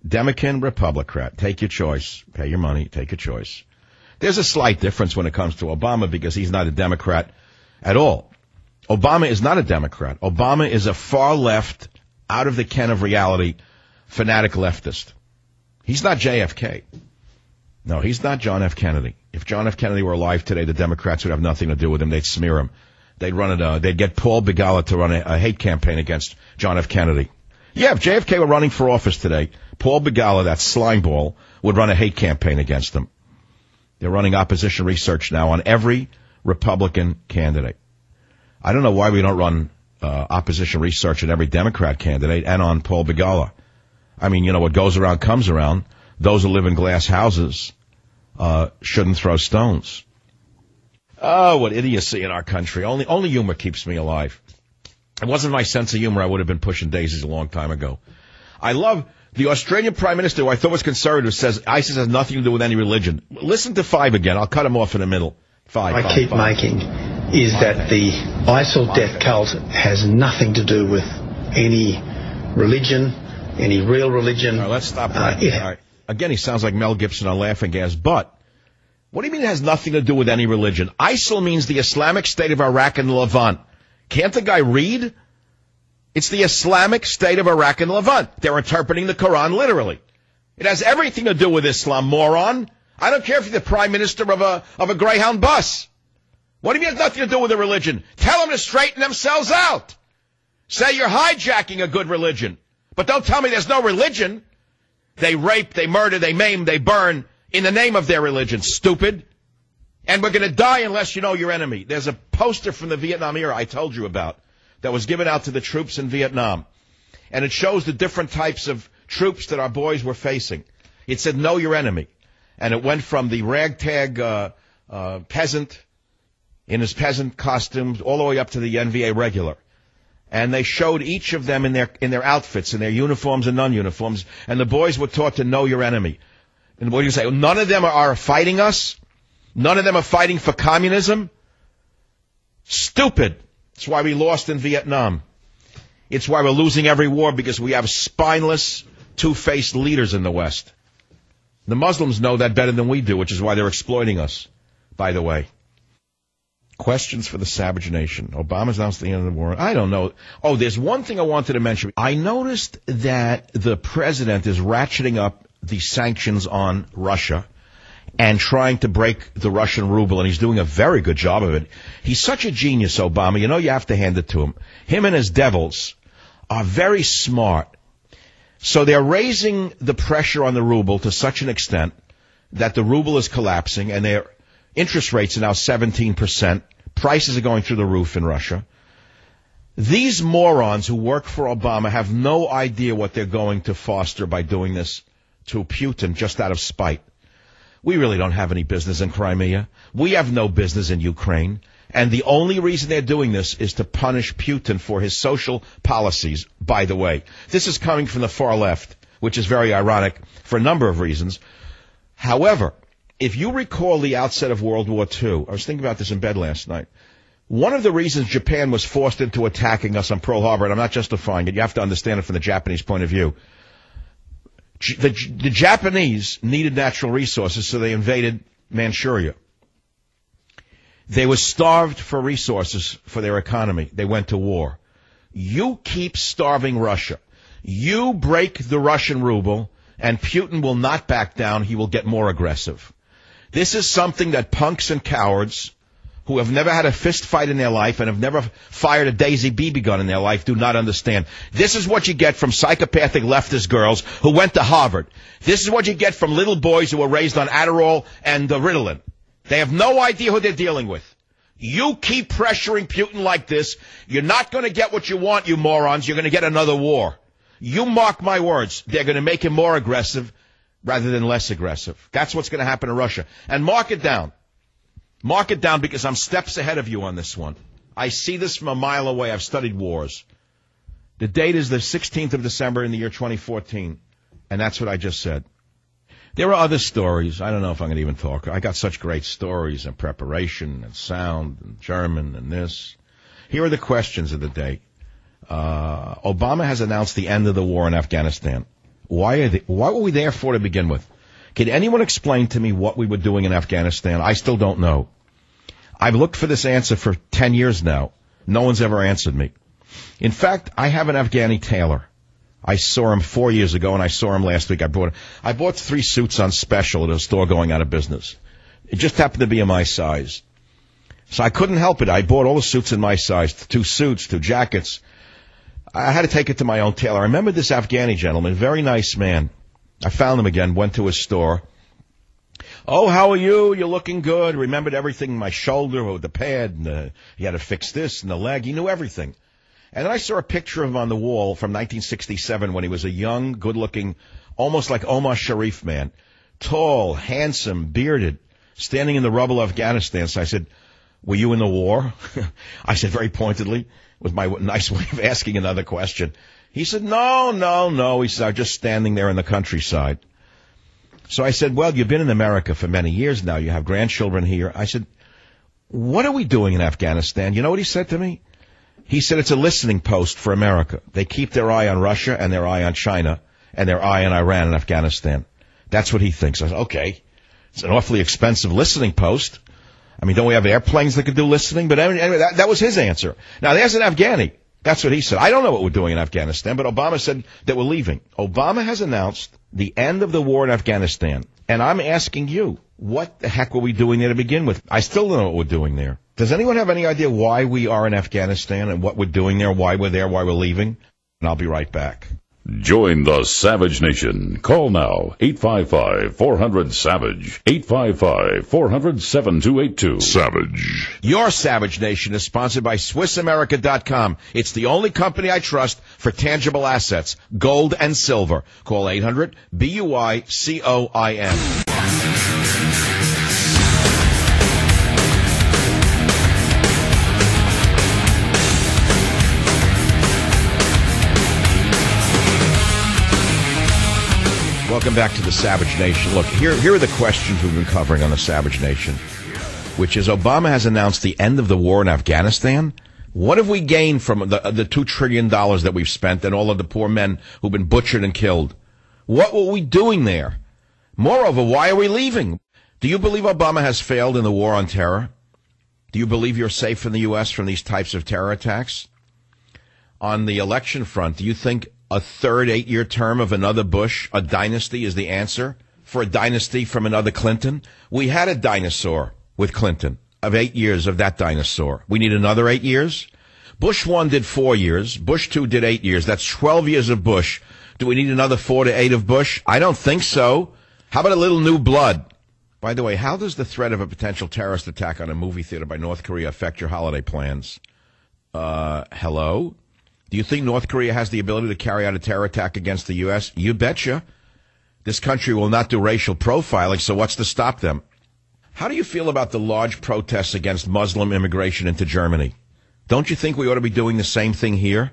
Democrat, Republican, take your choice. Pay your money, take your choice. There's a slight difference when it comes to Obama because he's not a Democrat at all. Obama is not a Democrat. Obama is a far left, out of the ken of reality, fanatic leftist. He's not JFK. No, he's not John F. Kennedy. If John F. Kennedy were alive today, the Democrats would have nothing to do with him. They'd smear him. They'd get Paul Begala to run a hate campaign against John F. Kennedy. Yeah, if JFK were running for office today, Paul Begala, that slimeball, would run a hate campaign against him. They're running opposition research now on every Republican candidate. I don't know why we don't run opposition research on every Democrat candidate and on Paul Begala. I mean, you know, what goes around comes around. Those who live in glass houses shouldn't throw stones. Oh, what idiocy in our country. Only humor keeps me alive. If it wasn't my sense of humor, I would have been pushing daisies a long time ago. I love the Australian Prime Minister, who I thought was conservative, says ISIS has nothing to do with any religion. Listen to 5 again. I'll cut him off in the middle. Five. Making is that the ISIL death cult has nothing to do with any religion, any real religion. All right, let's stop right there. All right. Again, he sounds like Mel Gibson on Laughing Gas, but what do you mean it has nothing to do with any religion? ISIL means the Islamic State of Iraq and the Levant. Can't the guy read? It's the Islamic State of Iraq and the Levant. They're interpreting the Quran literally. It has everything to do with Islam, moron. I don't care if you're the prime minister of a Greyhound bus. What do you mean it has nothing to do with a religion? Tell them to straighten themselves out. Say you're hijacking a good religion. But don't tell me there's no religion. They rape, they murder, they maim, they burn in the name of their religion, stupid. And we're going to die unless you know your enemy. There's a poster from the Vietnam era I told you about that was given out to the troops in Vietnam. And it shows the different types of troops that our boys were facing. It said, know your enemy. And it went from the ragtag peasant in his peasant costumes all the way up to the NVA regular. And they showed each of them in their outfits, in their uniforms and non-uniforms. And the boys were taught to know your enemy. And what do you say? None of them are fighting us? None of them are fighting for communism? Stupid. That's why we lost in Vietnam. It's why we're losing every war, because we have spineless, two-faced leaders in the West. The Muslims know that better than we do, which is why they're exploiting us, by the way. Questions for the Savage Nation. Obama's announced the end of the war. I don't know. Oh, there's one thing I wanted to mention. I noticed that the president is ratcheting up the sanctions on Russia and trying to break the Russian ruble, and he's doing a very good job of it. He's such a genius, Obama. You know, you have to hand it to him. Him and his devils are very smart. So they're raising the pressure on the ruble to such an extent that the ruble is collapsing, and their interest rates are now 17%. Prices are going through the roof in Russia. These morons who work for Obama have no idea what they're going to foster by doing this to Putin just out of spite. We really don't have any business in Crimea. We have no business in Ukraine. And the only reason they're doing this is to punish Putin for his social policies, by the way. This is coming from the far left, which is very ironic for a number of reasons. However, if you recall the outset of World War II, I was thinking about this in bed last night. One of the reasons Japan was forced into attacking us on Pearl Harbor, and I'm not justifying it, you have to understand it from the Japanese point of view. The Japanese needed natural resources, so they invaded Manchuria. They were starved for resources for their economy. They went to war. You keep starving Russia. You break the Russian ruble, and Putin will not back down. He will get more aggressive. This is something that punks and cowards who have never had a fist fight in their life and have never fired a Daisy BB gun in their life do not understand. This is what you get from psychopathic leftist girls who went to Harvard. This is what you get from little boys who were raised on Adderall and Ritalin. They have no idea who they're dealing with. You keep pressuring Putin like this, you're not going to get what you want, you morons. You're going to get another war. You mark my words. They're going to make him more aggressive rather than less aggressive. That's what's going to happen to Russia. And mark it down. Mark it down, because I'm steps ahead of you on this one. I see this from a mile away. I've studied wars. The date is the 16th of December in the year 2014. And that's what I just said. There are other stories. I don't know if I'm going to even talk. I got such great stories and preparation and sound and German and this. Here are the questions of the day. Obama has announced the end of the war in Afghanistan. What were we there for to begin with? Can anyone explain to me what we were doing in Afghanistan? I still don't know. I've looked for this answer for 10 years now. No one's ever answered me. In fact, I have an Afghani tailor. I saw him 4 years ago, and I saw him last week. I bought 3 suits on special at a store going out of business. It just happened to be in my size. So I couldn't help it. I bought all the suits in my size, 2 suits, 2 jackets. I had to take it to my own tailor. I remember this Afghani gentleman, very nice man. I found him again, went to his store. Oh, how are you? You're looking good. Remembered everything, my shoulder, or the pad, and he had to fix this and the leg. He knew everything. And then I saw a picture of him on the wall from 1967 when he was a young, good-looking, almost like Omar Sharif man. Tall, handsome, bearded, standing in the rubble of Afghanistan. So I said, were you in the war? I said very pointedly, with my nice way of asking another question. He said, no. He said, I'm just standing there in the countryside. So I said, well, you've been in America for many years now. You have grandchildren here. I said, what are we doing in Afghanistan? You know what he said to me? He said it's a listening post for America. They keep their eye on Russia and their eye on China and their eye on Iran and Afghanistan. That's what he thinks. I said, okay. It's an awfully expensive listening post. I mean, don't we have airplanes that can do listening? But anyway, that was his answer. Now, there's an Afghani. That's what he said. I don't know what we're doing in Afghanistan, but Obama said that we're leaving. Obama has announced the end of the war in Afghanistan. And I'm asking you, what the heck were we doing there to begin with? I still don't know what we're doing there. Does anyone have any idea why we are in Afghanistan and what we're doing there, why we're there, why we're leaving? And I'll be right back. Join the Savage Nation. Call now, 855-400-SAVAGE, 855-400-7282. Savage. Your Savage Nation is sponsored by SwissAmerica.com. It's the only company I trust for tangible assets, gold and silver. Call 800-BUICOIN. Welcome back to the Savage Nation. Look, here are the questions we've been covering on the Savage Nation, which is Obama has announced the end of the war in Afghanistan. What have we gained from the $2 trillion that we've spent and all of the poor men who've been butchered and killed? What were we doing there? Moreover, why are we leaving? Do you believe Obama has failed in the war on terror? Do you believe you're safe in the U.S. from these types of terror attacks? On the election front, do you think a third 8-year term of another Bush, a dynasty, is the answer for a dynasty from another Clinton? We had a dinosaur with Clinton of 8 years of that dinosaur. We need another 8 years? Bush 1 did 4 years. Bush 2 did 8 years. That's 12 years of Bush. Do we need another 4 to 8 of Bush? I don't think so. How about a little new blood? By the way, how does the threat of a potential terrorist attack on a movie theater by North Korea affect your holiday plans? Hello? Do you think North Korea has the ability to carry out a terror attack against the U.S.? You betcha. This country will not do racial profiling, so what's to stop them? How do you feel about the large protests against Muslim immigration into Germany? Don't you think we ought to be doing the same thing here?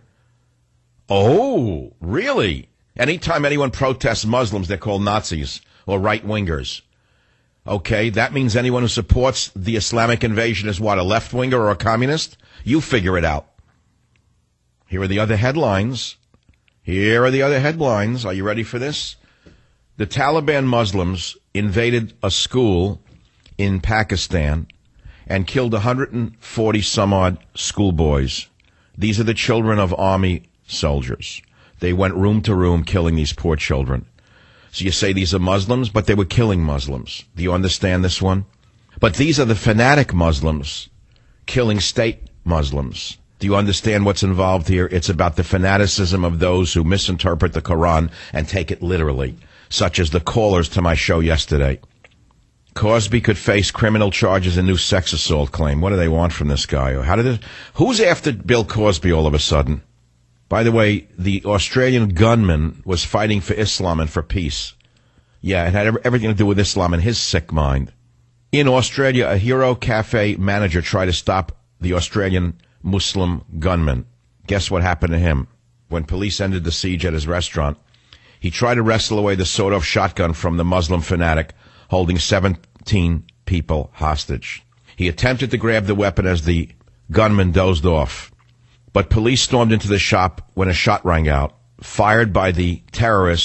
Oh, really? Anytime anyone protests Muslims, they're called Nazis or right-wingers. Okay, that means anyone who supports the Islamic invasion is what, a left-winger or a communist? You figure it out. Here are the other headlines. Are you ready for this? The Taliban Muslims invaded a school in Pakistan and killed 140 some odd schoolboys. These are the children of army soldiers. They went room to room killing these poor children. So you say these are Muslims, but they were killing Muslims. Do you understand this one? But these are the fanatic Muslims killing state Muslims. Do you understand what's involved here? It's about the fanaticism of those who misinterpret the Quran and take it literally, such as the callers to my show yesterday. Cosby could face criminal charges and new sex assault claim. What do they want from this guy? Who's after Bill Cosby all of a sudden? By the way, the Australian gunman was fighting for Islam and for peace. Yeah, it had everything to do with Islam and his sick mind. In Australia, a Hero Cafe manager tried to stop the Australian Muslim gunman. Guess what happened to him? When police ended the siege at his restaurant, he tried to wrestle away the sawed-off shotgun from the Muslim fanatic, holding 17 people hostage. He attempted to grab the weapon as the gunman dozed off, but police stormed into the shop when a shot rang out, fired by the terrorist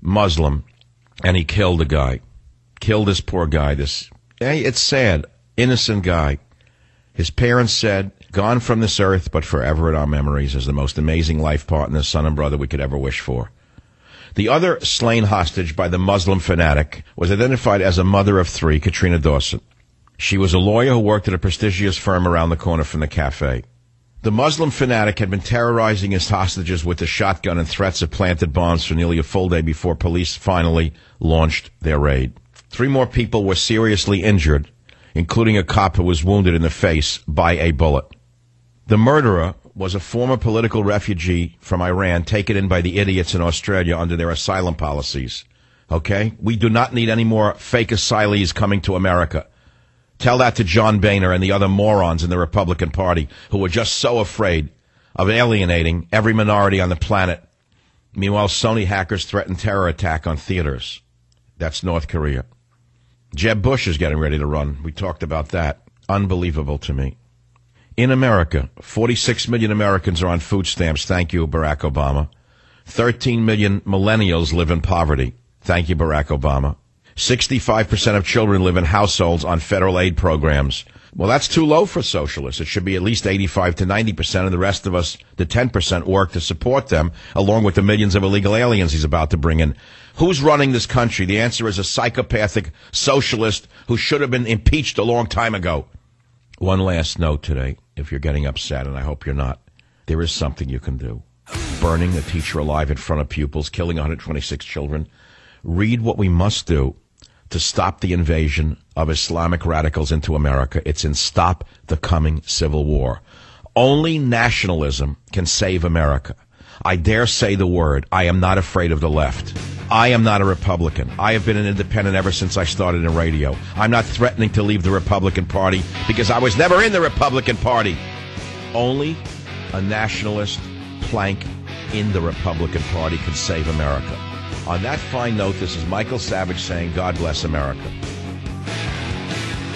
Muslim, and he killed a guy. Killed this poor guy. It's sad. Innocent guy. His parents said, gone from this earth, but forever in our memories as the most amazing life partner, son and brother we could ever wish for. The other slain hostage by the Muslim fanatic was identified as a mother of three, Katrina Dawson. She was a lawyer who worked at a prestigious firm around the corner from the cafe. The Muslim fanatic had been terrorizing his hostages with a shotgun and threats of planted bombs for nearly a full day before police finally launched their raid. 3 more people were seriously injured, including a cop who was wounded in the face by a bullet. The murderer was a former political refugee from Iran taken in by the idiots in Australia under their asylum policies. Okay? We do not need any more fake asylees coming to America. Tell that to John Boehner and the other morons in the Republican Party who are just so afraid of alienating every minority on the planet. Meanwhile, Sony hackers threaten terror attack on theaters. That's North Korea. Jeb Bush is getting ready to run. We talked about that. Unbelievable to me. In America, 46 million Americans are on food stamps. Thank you, Barack Obama. 13 million millennials live in poverty. Thank you, Barack Obama. 65% of children live in households on federal aid programs. Well, that's too low for socialists. It should be at least 85 to 90%, and the rest of us, the 10%, work to support them, along with the millions of illegal aliens he's about to bring in. Who's running this country? The answer is a psychopathic socialist who should have been impeached a long time ago. One last note today, if you're getting upset, and I hope you're not. There is something you can do. Burning a teacher alive in front of pupils, killing 126 children. Read what we must do to stop the invasion of Islamic radicals into America. It's in Stop the Coming Civil War. Only nationalism can save America. I dare say the word. I am not afraid of the left. I am not a Republican. I have been an independent ever since I started in radio. I'm not threatening to leave the Republican Party because I was never in the Republican Party. Only a nationalist plank in the Republican Party can save America. On that fine note, this is Michael Savage saying, God bless America.